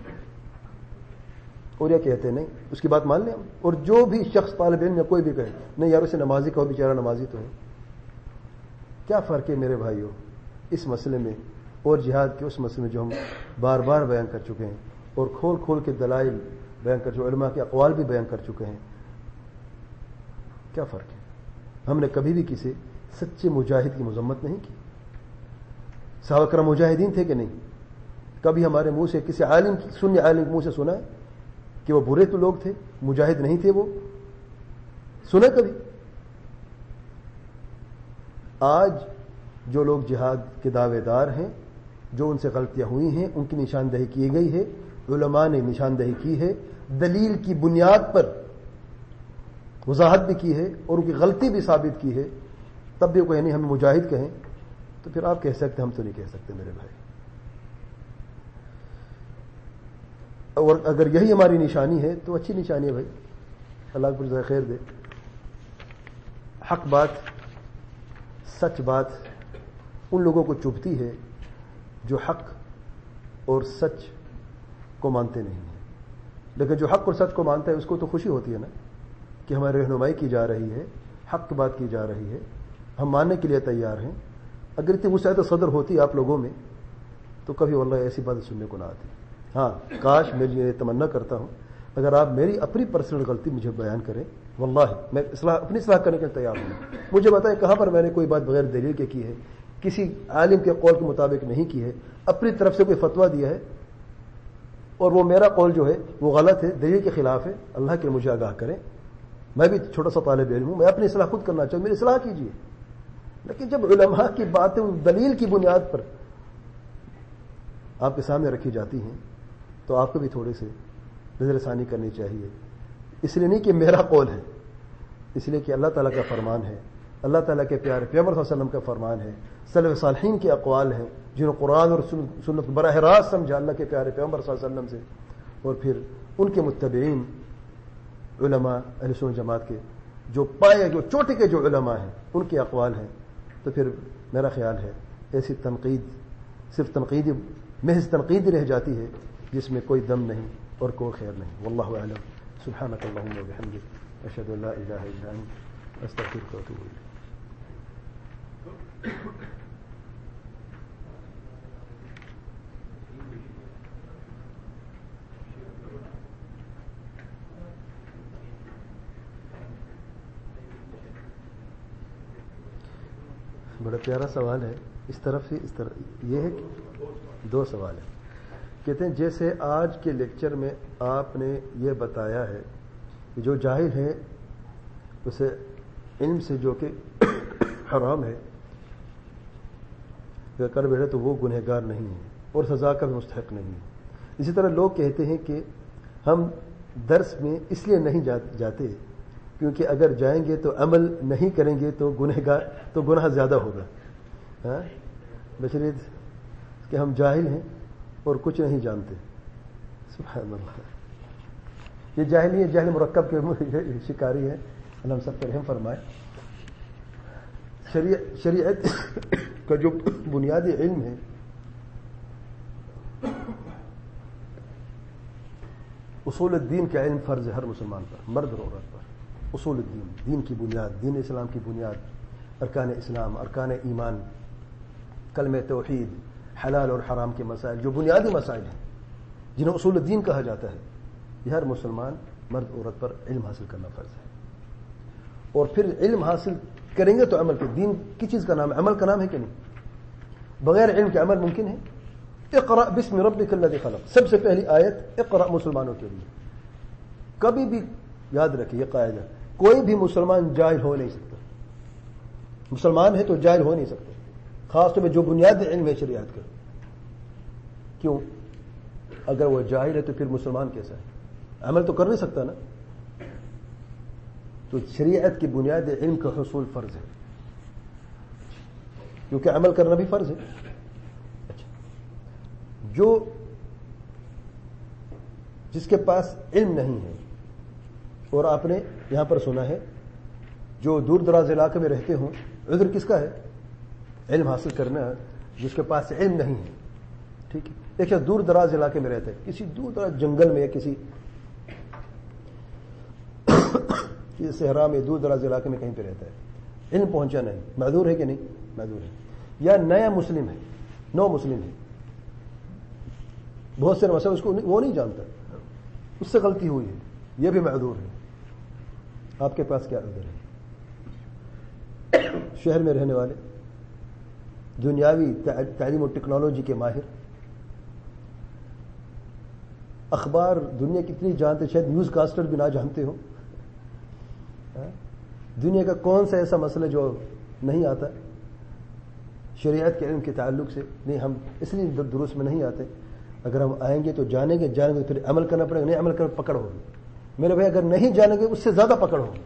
اور یہ کہتے نہیں، اس کی بات مان لیں ہم. اور جو بھی شخص طالب علم یا کوئی بھی کہے نہیں یار اسے نمازی کہو، بیچارہ نمازی تو ہے. کیا فرق ہے میرے بھائیوں اس مسئلے میں اور جہاد کے اس مسئلے میں جو ہم بار بار بیان کر چکے ہیں اور کھول کھول کے دلائل بیان کر چکے، علماء کے اقوال بھی بیان کر چکے ہیں؟ کیا فرق ہے؟ ہم نے کبھی بھی کسی سچے مجاہد کی مذمت نہیں کی. صحابہ کرام مجاہدین تھے کہ نہیں؟ کبھی ہمارے منہ سے کسی عالم سنی عالم کے منہ سے سنا ہے کہ وہ برے تو لوگ تھے، مجاہد نہیں تھے؟ وہ سنے کبھی؟ آج جو لوگ جہاد کے دعوے دار ہیں، جو ان سے غلطیاں ہوئی ہیں ان کی نشاندہی کی گئی ہے، علماء نے نشاندہی کی ہے، دلیل کی بنیاد پر وضاحت بھی کی ہے اور ان کی غلطی بھی ثابت کی ہے، تب بھی کوئی نہیں ہمیں مجاہد کہیں تو پھر آپ کہہ سکتے، ہم تو نہیں کہہ سکتے میرے بھائی. اور اگر یہی ہماری نشانی ہے تو اچھی نشانی ہے بھائی، اللہ کو جزائے خیر دے. حق بات، سچ بات ان لوگوں کو چبھتی ہے جو حق اور سچ کو مانتے نہیں ہیں، لیکن جو حق اور سچ کو مانتا ہے اس کو تو خوشی ہوتی ہے نا کہ ہماری رہنمائی کی جا رہی ہے، حق کی بات کی جا رہی ہے، ہم ماننے کے لیے تیار ہیں. اگر اتنی وسعت صدر ہوتی آپ لوگوں میں تو کبھی واللہ ایسی بات سننے کو نہ آتی. ہاں کاش میں یہ تمنا کرتا ہوں اگر آپ میری اپنی پرسنل غلطی مجھے بیان کریں، واللہ میں اصلاح اپنی اصلاح کرنے کے لیے تیار ہوں. مجھے بتائیں کہاں پر میں نے کوئی بات بغیر دلیل کے کی ہے، کسی عالم کے قول کے مطابق نہیں کی ہے، اپنی طرف سے کوئی فتویٰ دیا ہے اور وہ میرا قول جو ہے وہ غلط ہے، دلیل کے خلاف ہے، اللہ کے مجھے آگاہ کریں. میں بھی چھوٹا سا طالب علم ہوں، میں اپنی اصلاح خود کرنا چاہوں، میری اصلاح کیجیے. لیکن جب علماء کی باتیں دلیل کی بنیاد پر آپ کے سامنے رکھی جاتی ہیں تو آپ کو بھی تھوڑے سے نظر ثانی کرنی چاہیے. اس لیے نہیں کہ میرا قول ہے، اس لیے کہ اللہ تعالیٰ کا فرمان ہے، اللہ تعالیٰ کے پیارے پیغمبر صلی اللہ علیہ وسلم کا فرمان ہے، سلف صالحین کے اقوال ہیں جنہوں نے قرآن اور سنت براہ راست سمجھا اللہ کے پیارے پیغمبر صلی اللہ علیہ وسلم سے، اور پھر ان کے متبعین علماء اہل سنت جماعت کے جو پائے جو چوٹی کے جو علماء ہیں ان کے اقوال ہیں. تو پھر میرا خیال ہے ایسی تنقید صرف تنقیدی محض تنقیدی رہ جاتی ہے جس میں کوئی دم نہیں اور کوئی خیر نہیں. واللہ اعلم. سبحانک اللہم و بحمدک، اشہد ان لا الہ الا انت، استغفرک و اتوب الیک. بڑا پیارا سوال ہے، اس طرف سے اس طرف یہ ہے کہ دو سوال ہیں. کہتے ہیں جیسے آج کے لیکچر میں آپ نے یہ بتایا ہے کہ جو جاہل ہے اسے علم سے جو کہ حرام ہے اگر کر بیٹھے تو وہ گنہگار نہیں ہے اور سزا کا بھی مستحق نہیں ہے. اسی طرح لوگ کہتے ہیں کہ ہم درس میں اس لیے نہیں جاتے کیونکہ اگر جائیں گے تو عمل نہیں کریں گے تو گنہگار تو گناہ زیادہ ہوگا. ہاں بشریت کہ ہم جاہل ہیں اور کچھ نہیں جانتے. سبحان اللہ. یہ جاہلی ہے، جاہل مرکب کے شکاری ہے. اللہ ہم سب پر رحم فرمائے. شریعت شریعت کا جو بنیادی علم ہے اصول الدین کا علم فرض ہے ہر مسلمان پر، مرد اور عورت پر. اصول الدین، دین کی بنیاد، دین اسلام کی بنیاد، ارکان اسلام، ارکان ایمان، کلمہ توحید، حلال اور حرام کے مسائل جو بنیادی مسائل ہیں جنہیں اصول الدین کہا جاتا ہے، یہ ہر مسلمان مرد عورت پر علم حاصل کرنا فرض ہے. اور پھر علم حاصل کریں گے تو عمل کے دین کی چیز کا نام ہے، عمل کا نام ہے کہ نہیں؟ بغیر علم کے عمل ممکن ہے؟ اقرأ بسم ربک الذی خلق، سب سے پہلی آیت اقرأ مسلمانوں کے لیے. کبھی بھی یاد رکھیں یہ قاعدہ، کوئی بھی مسلمان جاہل ہو نہیں سکتا. مسلمان ہے تو جاہل ہو نہیں سکتا، خاص طور پہ جو بنیادی علم ہے شریعت کا. کیوں؟ اگر وہ جاہل ہے تو پھر مسلمان کیسا ہے؟ عمل تو کر نہیں سکتا نا. تو شریعت کی بنیادی علم کا حصول فرض ہے کیونکہ عمل کرنا بھی فرض ہے. اچھا، جو جس کے پاس علم نہیں ہے، اور آپ نے یہاں پر سنا ہے جو دور دراز علاقے میں رہتے ہوں، عذر کس کا ہے؟ علم حاصل کرنا. جس کے پاس علم نہیں ہے، ٹھیک ہے، ایک شخص دور دراز علاقے میں رہتا ہے، کسی دور دراز جنگل میں، کسی صحرا میں، دور دراز علاقے میں کہیں پہ رہتا ہے، علم پہنچا نہیں، معذور ہے کہ نہیں؟ معذور ہے. یا نیا مسلم ہے، نو مسلم ہے، بہت سے مسئلے اس کو وہ نہیں جانتا، اس سے غلطی ہوئی ہے، یہ بھی معذور ہے. آپ کے پاس کیا عذر ہے؟ شہر میں رہنے والے، دنیاوی تعلیم و ٹیکنالوجی کے ماہر، اخبار دنیا کتنی جانتے، شاید نیوز کاسٹر بھی نہ جانتے ہو. دنیا کا کون سا ایسا مسئلہ جو نہیں آتا؟ شریعت کے علم کے تعلق سے نہیں، ہم اس لیے دروس میں نہیں آتے. اگر ہم آئیں گے تو جانیں گے، جانیں گے پھر عمل کرنا پڑے گا، نہیں عمل کرنا پکڑ ہوگی. میرے بھائی اگر نہیں جانیں گے اس سے زیادہ پکڑ ہوگی.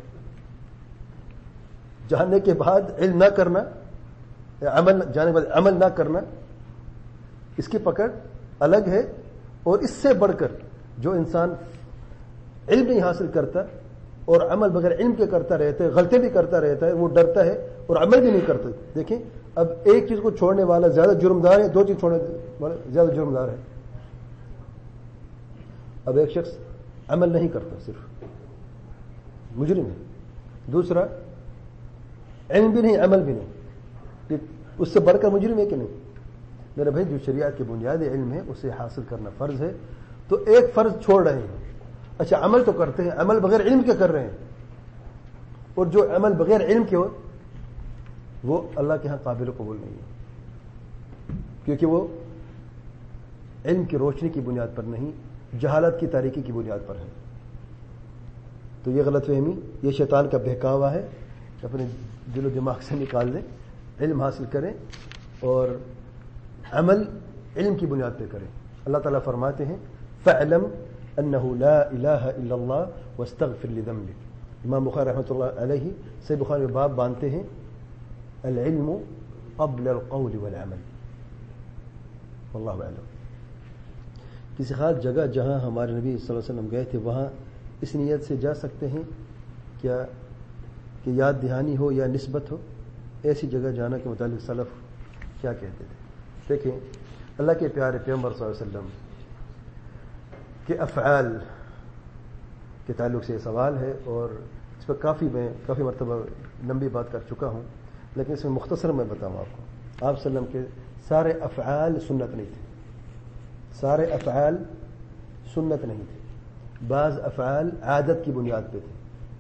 جاننے کے بعد علم نہ کرنا، عمل جاننے کے بعد عمل نہ کرنا، اس کی پکڑ الگ ہے. اور اس سے بڑھ کر جو انسان علم نہیں حاصل کرتا اور عمل بغیر علم کے کرتا رہتا ہے، غلطی بھی کرتا رہتا ہے، وہ ڈرتا ہے اور عمل بھی نہیں کرتا. دیکھیں اب ایک چیز کو چھوڑنے والا زیادہ جرمدار ہے، دو چیز چھوڑنے والا زیادہ جرمدار ہے. اب ایک شخص عمل نہیں کرتا، صرف مجرم ہے. دوسرا علم بھی نہیں، عمل بھی نہیں، اس سے بڑھ کر مجرم ہے کہ نہیں؟ میرے بھائی جو شریعت کے بنیادی علم ہے اسے حاصل کرنا فرض ہے. تو ایک فرض چھوڑ رہے ہیں. اچھا عمل تو کرتے ہیں، عمل بغیر علم کے کر رہے ہیں. اور جو عمل بغیر علم کے ہو وہ اللہ کے ہاں قابل قبول نہیں ہے، کیونکہ وہ علم کی روشنی کی بنیاد پر نہیں، جہالت کی تاریکی کی بنیاد پر ہے. تو یہ غلط فہمی، یہ شیطان کا بہکاوا ہے. اپنے دل و دماغ سے نکال دیں. علم حاصل کریں اور عمل علم کی بنیاد پہ کریں. اللہ تعالیٰ فرماتے ہیں فَاعْلَمْ أَنَّهُ لَا إِلَٰهَ إِلَّا اللَّهُ وَاسْتَغْفِرْ لِذَنبِكَ. امام بخاری رحمۃ اللہ علیہ صحیح بخاری میں باب باندھتے ہیں العلم قبل القول والعمل. واللہ اعلم. کسی خاص جگہ جہاں ہمارے نبی صلی اللہ علیہ وسلم گئے تھے وہاں اس نیت سے جا سکتے ہیں کیا کہ یاد دہانی ہو یا نسبت ہو؟ ایسی جگہ جانا کے متعلق سلف کیا کہتے تھے؟ دیکھیں اللہ کے پیارے پیغمبر صلی اللہ علیہ وسلم کے افعال کے تعلق سے یہ سوال ہے اور اس پر کافی میں کافی مرتبہ لمبی بات کر چکا ہوں، لیکن اس میں مختصر میں بتاؤں آپ کو. آپ صلی اللہ علیہ وسلم کے سارے افعال سنت نہیں تھے. سارے افعال سنت نہیں تھے. بعض افعال عادت کی بنیاد پہ تھے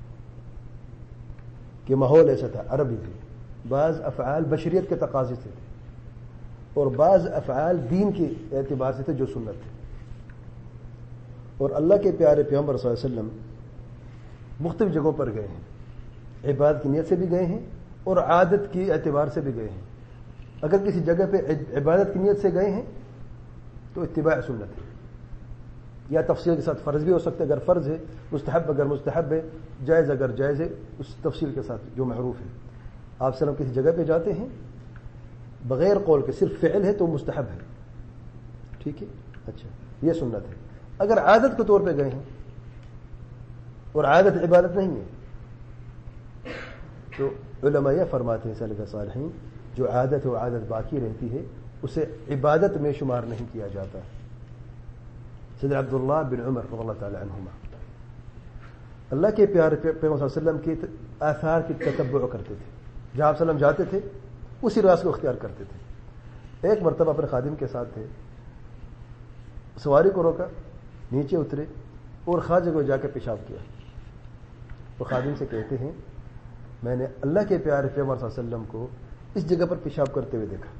کہ ماحول ایسا تھا، عربی تھے. بعض افعال بشریت کے تقاضے سے تھے اور بعض افعال دین کے اعتبار سے تھے جو سنت تھے. اور اللہ کے پیارے پیغمبر صلی اللہ علیہ وسلم مختلف جگہوں پر گئے ہیں، عبادت کی نیت سے بھی گئے ہیں اور عادت کی اعتبار سے بھی گئے ہیں. اگر کسی جگہ پہ عبادت کی نیت سے گئے ہیں تو اتباع سنت ہے، یا تفصیل کے ساتھ فرض بھی ہو سکتا ہے اگر فرض ہے، مستحب اگر مستحب ہے، جائز اگر جائز ہے، اس تفصیل کے ساتھ جو معروف ہے. آپ صلی اللہ علیہ وسلم کسی جگہ پہ جاتے ہیں بغیر قول کے صرف فعل ہے تو مستحب ہے، ٹھیک ہے، اچھا یہ سنت ہے. اگر عادت کے طور پہ گئے ہیں اور عادت عبادت نہیں ہے تو علماء یہ فرماتے ہیں سلف صالحین جو عادت و عادت باقی رہتی ہے اسے عبادت میں شمار نہیں کیا جاتا. سیدنا عبداللہ بن عمر رضی اللہ تعالی عنہما اللہ کے پیارے پیغمبر صلی اللہ علیہ وسلم کے آثار کی تتبع کرتے تھے. جہاں آپ صلی اللہ علیہ وسلم جاتے تھے اسی راست کو اختیار کرتے تھے. ایک مرتبہ اپنے خادم کے ساتھ تھے، سواری کو روکا، نیچے اترے اور خاص جگہ جا کے پیشاب کیا. وہ خادم سے کہتے ہیں میں نے اللہ کے پیارے پیغمبر صلی اللہ علیہ وسلم کو اس جگہ پر پیشاب کرتے ہوئے دیکھا.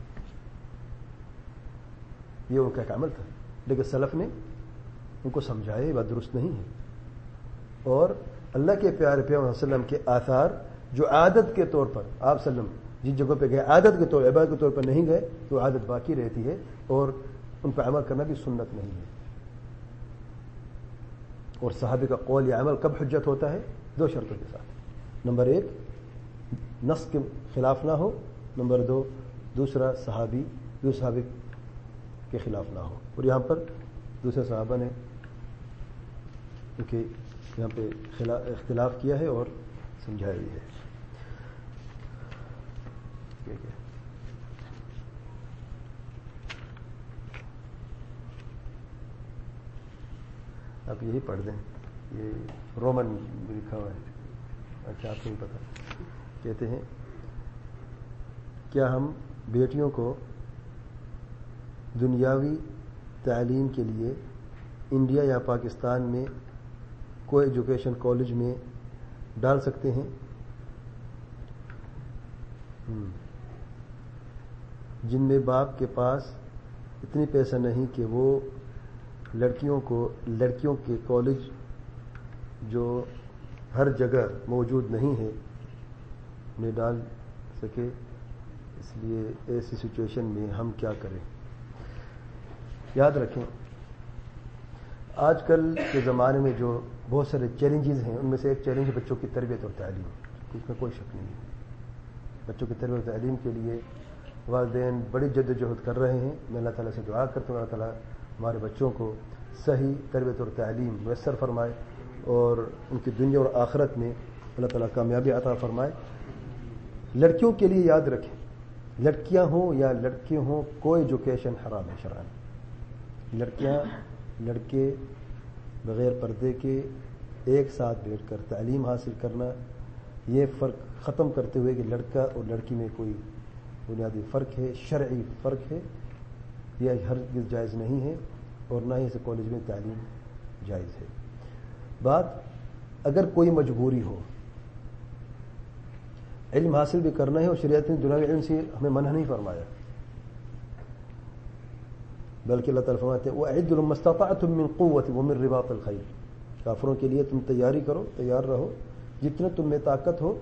یہ ان کا ایک عمل تھا، لیکن سلف نے ان کو سمجھایا یہ بات درست نہیں ہے. اور اللہ کے پیارے پیغمبر صلی اللہ علیہ وسلم کے آثار جو عادت کے طور پر آپ صلی اللہ علیہ وسلم جن جگہوں پہ گئے عادت کے طور عبادت کے طور پر نہیں گئے تو عادت باقی رہتی ہے اور ان پر عمل کرنا بھی سنت نہیں ہے. اور صحابی کا قول یا عمل کب حجت ہوتا ہے؟ دو شرطوں کے ساتھ. نمبر ایک نص کے خلاف نہ ہو، نمبر دو دوسرا صحابی دوسرے صحابی کے خلاف نہ ہو. اور یہاں پر دوسرے صحابہ نے کیونکہ یہاں پہ اختلاف کیا ہے اور سمجھایا بھی ہے. آپ یہی پڑھ دیں، یہ رومن لکھا ہوا ہے. اچھا آپ کو نہیں پتا. کہتے ہیں کیا ہم بیٹیوں کو دنیاوی تعلیم کے لیے انڈیا یا پاکستان میں کوئی ایجوکیشن کالج میں ڈال سکتے ہیں جن میں باپ کے پاس اتنی پیسہ نہیں کہ وہ لڑکیوں کو لڑکیوں کے کالج جو ہر جگہ موجود نہیں ہے میں ڈال سکے؟ اس لیے ایسی سچویشن میں ہم کیا کریں؟ یاد رکھیں آج کل کے زمانے میں جو بہت سارے چیلنجز ہیں ان میں سے ایک چیلنج بچوں کی تربیت اور تعلیم، اس میں کوئی شک نہیں ہے۔ بچوں کی تربیت اور تعلیم کے لیے والدین بڑی جد و جہد کر رہے ہیں۔ میں اللہ تعالیٰ سے دعا کرتا ہوں اللہ تعالیٰ ہمارے بچوں کو صحیح تربیت اور تعلیم میسر فرمائے اور ان کی دنیا اور آخرت میں اللہ تعالیٰ کامیابی عطا فرمائے۔ لڑکیوں کے لیے یاد رکھیں، لڑکیاں ہوں یا لڑکے ہوں، کوئی ایجوکیشن حرام ہے شرعاً۔ لڑکیاں لڑکے بغیر پردے کے ایک ساتھ بیٹھ کر تعلیم حاصل کرنا، یہ فرق ختم کرتے ہوئے کہ لڑکا اور لڑکی میں کوئی بنیادی فرق ہے، شرعی فرق ہے، یہ ہرگز جائز نہیں ہے اور نہ ہی اسے کالج میں تعلیم جائز ہے۔ بات اگر کوئی مجبوری ہو، علم حاصل بھی کرنا ہے اور شریعت نے دنیاوی علم سے ہمیں منع نہیں فرمایا، بلکہ اللہ تعالیٰ فرماتے ہیں وَأَعِدُّ لَهُم مَّا اسْتَطَعْتُم مِّن قُوَّةٍ وَمِن رِّبَاطِ الْخَيْلِ، کافروں کے لیے تم تیاری کرو، تیار رہو جتنے تم میں طاقت ہو،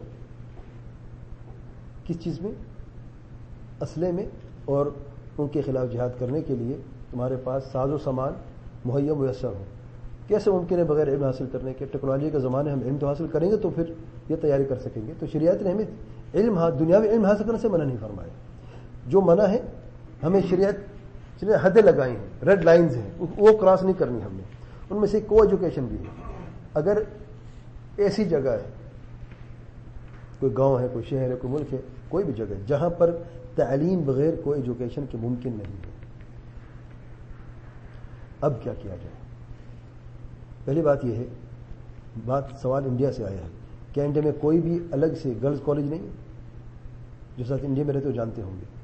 کس چیز میں؟ اسلحے میں، اور ان کے خلاف جہاد کرنے کے لیے تمہارے پاس ساز و سامان مہیا میسر ہو۔ کیسے ممکن ہے بغیر علم حاصل کرنے کے؟ ٹیکنالوجی کا زمانہ، ہم علم تو حاصل کریں گے تو پھر یہ تیاری کر سکیں گے۔ تو شریعت نے ہمیں علم دنیاوی علم حاصل کرنے سے منع نہیں فرمایا۔ جو منع ہے ہمیں شریعت حدیں لگائی ہیں، ریڈ لائنز ہیں، وہ کراس نہیں کرنی ہم نے۔ ان میں سے کو ایجوکیشن بھی ہے۔ اگر ایسی جگہ ہے، کوئی گاؤں ہے، کوئی شہر ہے، کوئی ملک ہے، کوئی بھی جگہ جہاں پر تعلیم بغیر کوئی ایجوکیشن کے ممکن نہیں ہے، اب کیا کیا جائے؟ پہلی بات یہ ہے، بات سوال انڈیا سے آیا ہے، کیا انڈیا میں کوئی بھی الگ سے گرلز کالج نہیں ہے؟ جو ساتھ انڈیا میں رہتے ہو جانتے ہوں گے،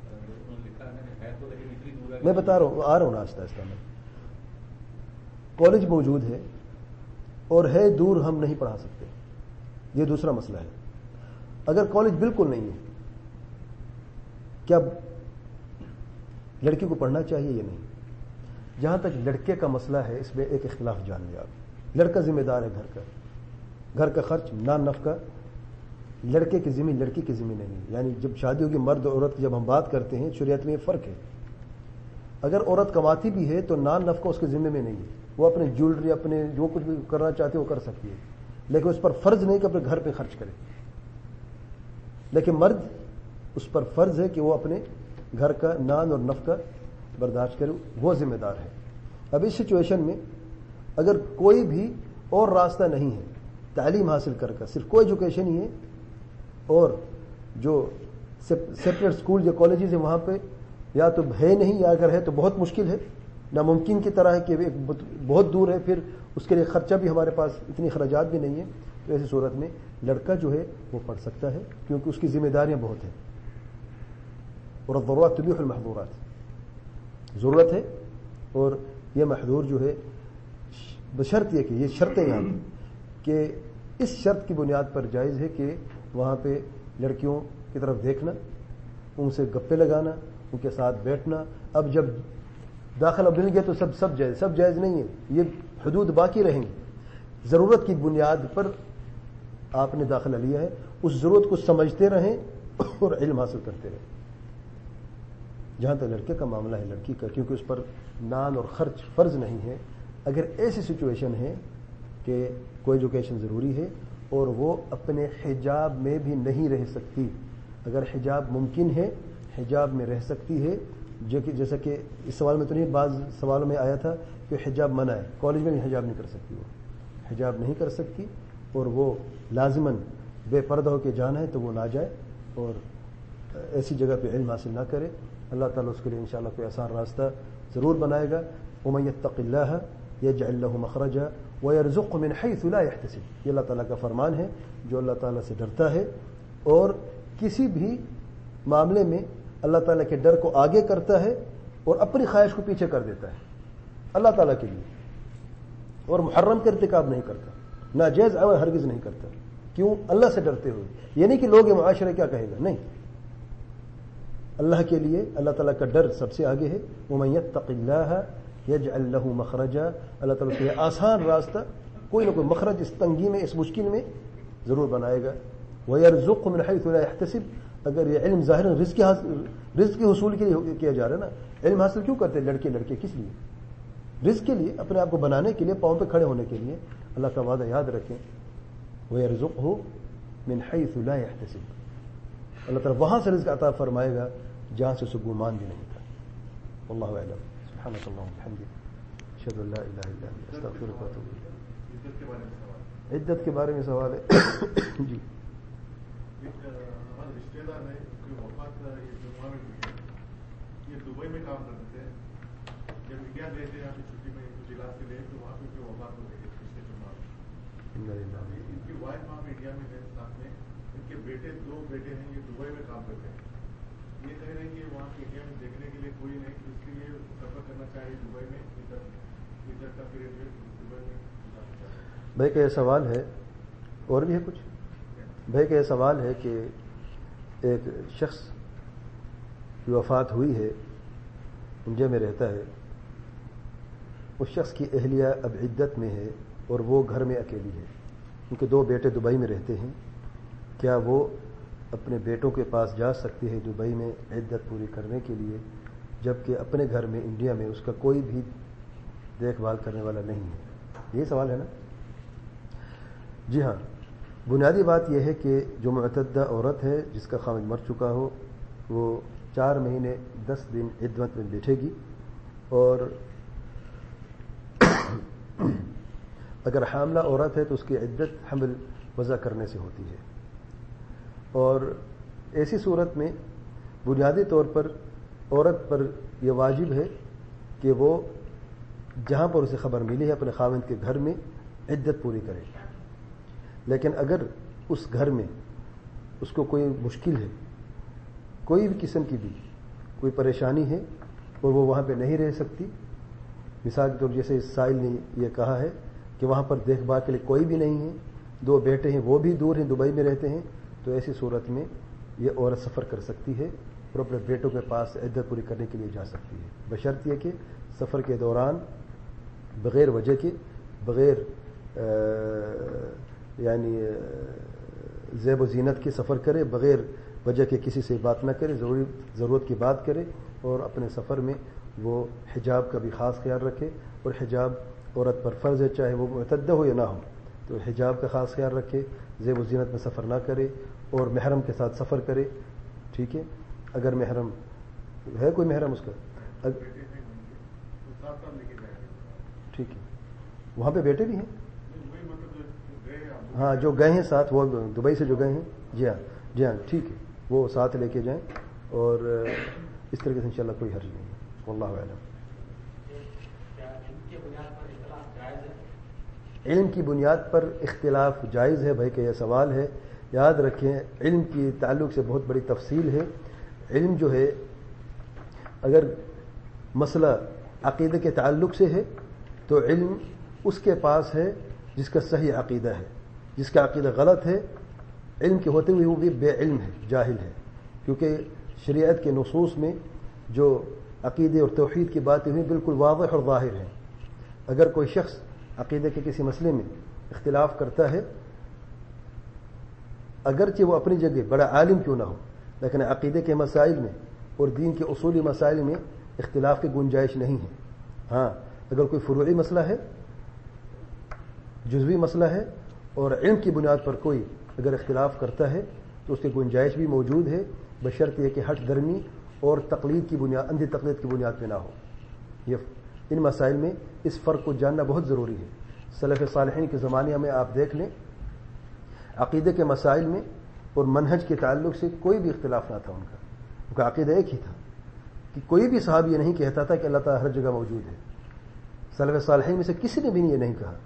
میں بتا رہا ہوں، آ رہا ہوں نا آہستہ آہستہ میں۔ کالج موجود ہے اور ہے دور، ہم نہیں پڑھا سکتے، یہ دوسرا مسئلہ ہے۔ اگر کالج بالکل نہیں ہے، کیا لڑکی کو پڑھنا چاہیے یا نہیں؟ جہاں تک لڑکے کا مسئلہ ہے اس میں ایک اختلاف جان لیا آپ۔ لڑکا ذمہ دار ہے گھر کا، گھر کا خرچ نان نفقہ لڑکے کی ذمہ، لڑکی کی ذمہ نہیں۔ یعنی جب شادی ہوگی مرد اور عورت کی جب ہم بات کرتے ہیں شریعت میں یہ فرق ہے۔ اگر عورت کماتی بھی ہے تو نان نفقہ اس کے ذمہ میں نہیں ہے، وہ اپنے جیولری، اپنے جو کچھ بھی کرنا چاہتے وہ کر سکتی ہے، لیکن اس پر فرض نہیں کہ اپنے گھر پہ خرچ کرے۔ لیکن مرد اس پر فرض ہے کہ وہ اپنے گھر کا نان اور نفقہ برداشت کرے، وہ ذمہ دار ہے۔ اب اس سچویشن میں اگر کوئی بھی اور راستہ نہیں ہے تعلیم حاصل کر کر، صرف کوئی ایجوکیشن ہی ہے، اور جو سیپریٹ اسکول یا کالجز ہیں وہاں پہ یا تو ہے نہیں، یا اگر ہے تو بہت مشکل ہے، ناممکن کی طرح ہے کہ بہت دور ہے، پھر اس کے لیے خرچہ بھی ہمارے پاس اتنی اخراجات بھی نہیں ہے، تو ایسی صورت میں لڑکا جو ہے وہ پڑھ سکتا ہے، کیونکہ اس کی ذمہ داریاں بہت ہیں، اور الضرورات تبیح المحظورات، ضرورت ہے اور یہ محظور جو ہے، بشرط یہ کہ یہ شرط ہے یہاں کہ اس شرط کی بنیاد پر جائز ہے کہ وہاں پہ لڑکیوں کی طرف دیکھنا، ان سے گپے لگانا، ان کے ساتھ بیٹھنا۔ اب جب داخلہ مل گیا تو سب سب جائز، سب جائز نہیں ہے، یہ حدود باقی رہیں گی۔ ضرورت کی بنیاد پر آپ نے داخلہ لیا ہے، اس ضرورت کو سمجھتے رہیں اور علم حاصل کرتے رہیں۔ جہاں تک لڑکے کا معاملہ ہے، لڑکی کا، کیونکہ اس پر نان اور خرچ فرض نہیں ہے، اگر ایسی سچویشن ہے کہ کوئی ایجوکیشن ضروری ہے اور وہ اپنے حجاب میں بھی نہیں رہ سکتی، اگر حجاب ممکن ہے، حجاب میں رہ سکتی ہے، جو کہ جیسا کہ اس سوال میں تو نہیں، بعض سوالوں میں آیا تھا کہ حجاب منع ہے، کالج میں بھی حجاب نہیں کر سکتی، وہ حجاب نہیں کر سکتی اور وہ لازماً بے پردہ ہو کے جانا ہے تو وہ نہ جائے اور ایسی جگہ پہ علم حاصل نہ کرے۔ اللہ تعالیٰ اس کے لیے انشاءاللہ کوئی آسان راستہ ضرور بنائے گا۔ وَمَن يَتَّقِ اللَّهَ يَجْعَل لَّهُ مَخْرَجًا وَيَرْزُقْهُ مِنْ حَيْثُ لَا يَحْتَسِبُ، یہ اللہ تعالیٰ کا فرمان ہے، جو اللہ تعالیٰ سے ڈرتا ہے اور کسی بھی معاملے میں اللہ تعالیٰ کے ڈر کو آگے کرتا ہے اور اپنی خواہش کو پیچھے کر دیتا ہے اللہ تعالیٰ کے لیے، اور محرم کا ارتکاب نہیں کرتا، ناجائز عمل ہرگز نہیں کرتا۔ کیوں؟ اللہ سے ڈرتے ہوئے، یہ نہیں کہ لوگ یہ معاشرہ کیا کہے گا، نہیں، اللہ کے لیے اللہ تعالیٰ کا ڈر سب سے آگے ہے۔ وَمَن يَتَّقِ اللَّهَ يَجْعَل لَّهُ مَخْرَجًا، اللہ تعالیٰ کے آسان راستہ، کوئی نہ کوئی مخرج اس تنگی میں، اس مشکل میں ضرور بنائے گا۔ وَيَرْزُقْهُ مِنْ حَيْثُ لَا يَحْتَسِبُ، اگر یہ علم ظاہر رزق رزق کے حصول کے لیے کیا جا رہا ہے نا، علم حاصل کیوں کرتے ہیں لڑکے لڑکے؟ کس لیے؟ رزق کے لیے، اپنے آپ کو بنانے کے لیے، پاؤں پہ کھڑے ہونے کے لیے۔ اللہ کا وعدہ یاد رکھیں، وَيَرْزُقْهُ مِنْ حَيْثُ لَا يَحْتَسِبُ، اللہ تعالیٰ وہاں سے رزق عطا فرمائے گا جہاں سے گمان بھی نہیں تھا۔ واللہ اعلم، سبحانک اللہم وبحمدک، اشہد ان لا الہ الا انت، استغفرک واتوب الیک۔ عدت کے بارے میں سوال ہے جی۔ ہمارے رشتے دار ہے، اس کی وفات جمعہ میں ہوئی ہے، یہ دبئی میں کام کرتے تھے، جب انڈیا گئے تھے یہاں پہ چھٹی میں کچھ علاج کے لیے، تو وہاں پہ ان کی وفات ہو گئی ہے پچھلے جمعہ میں۔ ان کی وائف وہاں پہ انڈیا میں ہے ساتھ میں، ان کے بیٹے دو بیٹے ہیں، یہ دبئی میں کام کرتے ہیں۔ یہ کہہ رہے ہیں کہ وہاں پہ انڈیا میں دیکھنے کے لیے کوئی نہیں، اس کے لیے سفر کرنا چاہیے دبئی میں، ادھر ادھر کا پیریڈ میں دبئی میں۔ بھائی کا یہ سوال ہے، اور بھی ہے کچھ بھائی کا یہ سوال ہے کہ ایک شخص کی وفات ہوئی ہے، انڈیا میں رہتا ہے، اس شخص کی اہلیہ اب عدت میں ہے اور وہ گھر میں اکیلی ہے، ان کے دو بیٹے دبئی میں رہتے ہیں، کیا وہ اپنے بیٹوں کے پاس جا سکتی ہے دبئی میں عدت پوری کرنے کے لیے، جبکہ اپنے گھر میں انڈیا میں اس کا کوئی بھی دیکھ بھال کرنے والا نہیں ہے؟ یہ سوال ہے نا؟ جی ہاں، بنیادی بات یہ ہے کہ جو معتدہ عورت ہے جس کا خاوند مر چکا ہو، وہ چار مہینے دس دن عدت میں بیٹھے گی، اور اگر حاملہ عورت ہے تو اس کی عدت حمل وضع کرنے سے ہوتی ہے، اور ایسی صورت میں بنیادی طور پر عورت پر یہ واجب ہے کہ وہ جہاں پر اسے خبر ملی ہے اپنے خاوند کے گھر میں عدت پوری کرے۔ لیکن اگر اس گھر میں اس کو کوئی مشکل ہے، کوئی بھی قسم کی بھی کوئی پریشانی ہے، اور وہ وہاں پہ نہیں رہ سکتی، مثال کے طور جیسے سائل نے یہ کہا ہے کہ وہاں پر دیکھ بھال کے لیے کوئی بھی نہیں ہے، دو بیٹے ہیں وہ بھی دور ہیں، دبئی میں رہتے ہیں، تو ایسی صورت میں یہ عورت سفر کر سکتی ہے اور اپنے بیٹوں کے پاس عدت پوری کرنے کے لیے جا سکتی ہے، بشرط یہ کہ سفر کے دوران بغیر وجہ کے، بغیر یعنی زیب و زینت کے سفر کرے، بغیر وجہ کے کسی سے بات نہ کرے، ضروری ضرورت کی بات کرے، اور اپنے سفر میں وہ حجاب کا بھی خاص خیال رکھے، اور حجاب عورت پر فرض ہے چاہے وہ معتدہ ہو یا نہ ہو، تو حجاب کا خاص خیال رکھے، زیب و زینت میں سفر نہ کرے، اور محرم کے ساتھ سفر کرے، ٹھیک ہے؟ اگر محرم ہے، کوئی محرم اس کا، ٹھیک ہے، وہاں پہ بیٹے بھی ہیں، ہاں جو گئے ہیں ساتھ، وہ دبئی سے جو گئے ہیں، جی ہاں جی ہاں ٹھیک ہے، وہ ساتھ لے کے جائیں، اور اس طریقے سے انشاءاللہ کوئی حرج نہیں ہے۔ واللہ اعلم۔ علم کی بنیاد پر اختلاف جائز ہے؟ بھائی کہ یہ سوال ہے، یاد رکھیں علم کی تعلق سے بہت بڑی تفصیل ہے۔ علم جو ہے، اگر مسئلہ عقیدے کے تعلق سے ہے تو علم اس کے پاس ہے جس کا صحیح عقیدہ ہے، جس کا عقیدہ غلط ہے علم کے ہوتے ہوئے وہ بھی بے علم ہے، جاہل ہے، کیونکہ شریعت کے نصوص میں جو عقیدے اور توحید کی باتیں ہوئی بالکل واضح اور ظاہر ہیں۔ اگر کوئی شخص عقیدے کے کسی مسئلے میں اختلاف کرتا ہے، اگرچہ وہ اپنی جگہ بڑا عالم کیوں نہ ہو، لیکن عقیدے کے مسائل میں اور دین کے اصولی مسائل میں اختلاف کی گنجائش نہیں ہے۔ ہاں، اگر کوئی فروعی مسئلہ ہے، جزوی مسئلہ ہے، اور علم کی بنیاد پر کوئی اگر اختلاف کرتا ہے تو اس کی گنجائش بھی موجود ہے، بشرط یہ کہ ہٹ درمی اور تقلید کی بنیاد، اندھی تقلید کی بنیاد پہ نہ ہو۔ یہ ان مسائل میں اس فرق کو جاننا بہت ضروری ہے۔ سلف صالحین کے زمانے میں آپ دیکھ لیں، عقیدے کے مسائل میں اور منہج کے تعلق سے کوئی بھی اختلاف نہ تھا ان کا، ان کا عقیدہ ایک ہی تھا کہ کوئی بھی صحابی یہ نہیں کہتا تھا کہ اللہ تعالیٰ ہر جگہ موجود ہے۔ سلف صالحین میں سے کسی نے بھی یہ نہیں کہا۔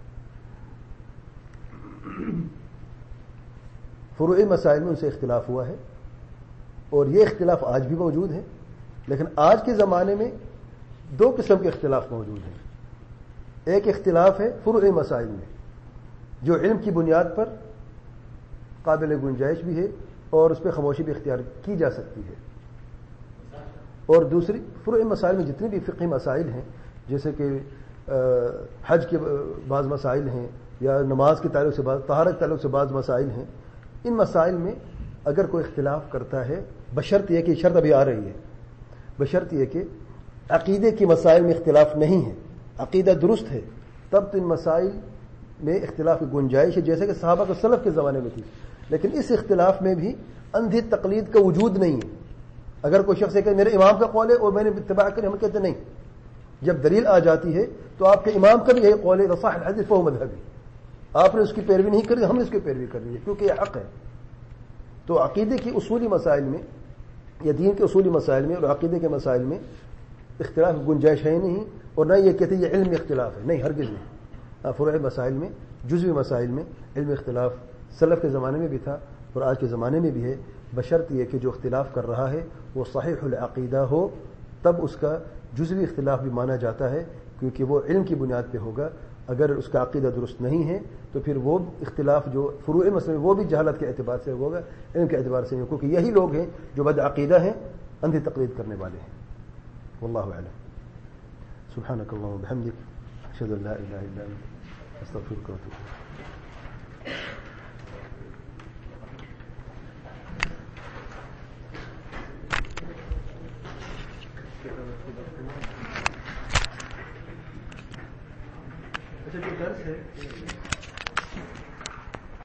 فروعی مسائل میں ان سے اختلاف ہوا ہے، اور یہ اختلاف آج بھی موجود ہے، لیکن آج کے زمانے میں دو قسم کے اختلاف موجود ہیں۔ ایک اختلاف ہے فروعی مسائل میں جو علم کی بنیاد پر قابل گنجائش بھی ہے اور اس پہ خاموشی بھی اختیار کی جا سکتی ہے، اور دوسری فروعی مسائل میں جتنے بھی فقہی مسائل ہیں، جیسے کہ حج کے بعض مسائل ہیں، یا نماز کے تعلق سے بعض، طہارت کے تعلق سے بعض مسائل ہیں، ان مسائل میں اگر کوئی اختلاف کرتا ہے بشرط یہ کہ شرط ابھی آ رہی ہے، بشرط یہ کہ عقیدے کی مسائل میں اختلاف نہیں ہے، عقیدہ درست ہے، تب تو ان مسائل میں اختلاف کی گنجائش ہے، جیسے کہ صحابہ کے سلف کے زمانے میں تھی. لیکن اس اختلاف میں بھی اندھی تقلید کا وجود نہیں ہے. اگر کوئی شخص ہے کہ میرے امام کا قول ہے اور میں نے اتباع کری، ہم کہتے نہیں. جب دلیل آ جاتی ہے تو آپ کے امام کا بھی یہی قول ہے، صح الحدیث فهو مذهبی، آپ نے اس کی پیروی نہیں کری، ہم نے اس کی پیروی کرنی ہے کیونکہ یہ حق ہے. تو عقیدے کی اصولی مسائل میں یا دین کے اصولی مسائل میں اور عقیدے کے مسائل میں اختلاف کی گنجائش ہے نہیں، اور نہ یہ کہتے یہ علم اختلاف ہے، نہیں، ہرگز نہیں. فروع مسائل میں، جزوی مسائل میں علم اختلاف سلف کے زمانے میں بھی تھا اور آج کے زمانے میں بھی ہے، بشرط یہ کہ جو اختلاف کر رہا ہے وہ صحیح العقیدہ ہو، تب اس کا جزوی اختلاف بھی مانا جاتا ہے کیونکہ وہ علم کی بنیاد پہ ہوگا. اگر اس کا عقیدہ درست نہیں ہے تو پھر وہ اختلاف جو فروع مسئلے وہ بھی جہالت کے اعتبار سے ہوگا، علم کے اعتبار سے نہیں، کیونکہ یہی لوگ ہیں جو بد عقیدہ ہیں، اندھی تقلید کرنے والے ہیں. واللہ اعلم. سبحانک اللہم و بحمدک، اشہد ان لا الہ الا انت، استغفرک و اتوب الیک.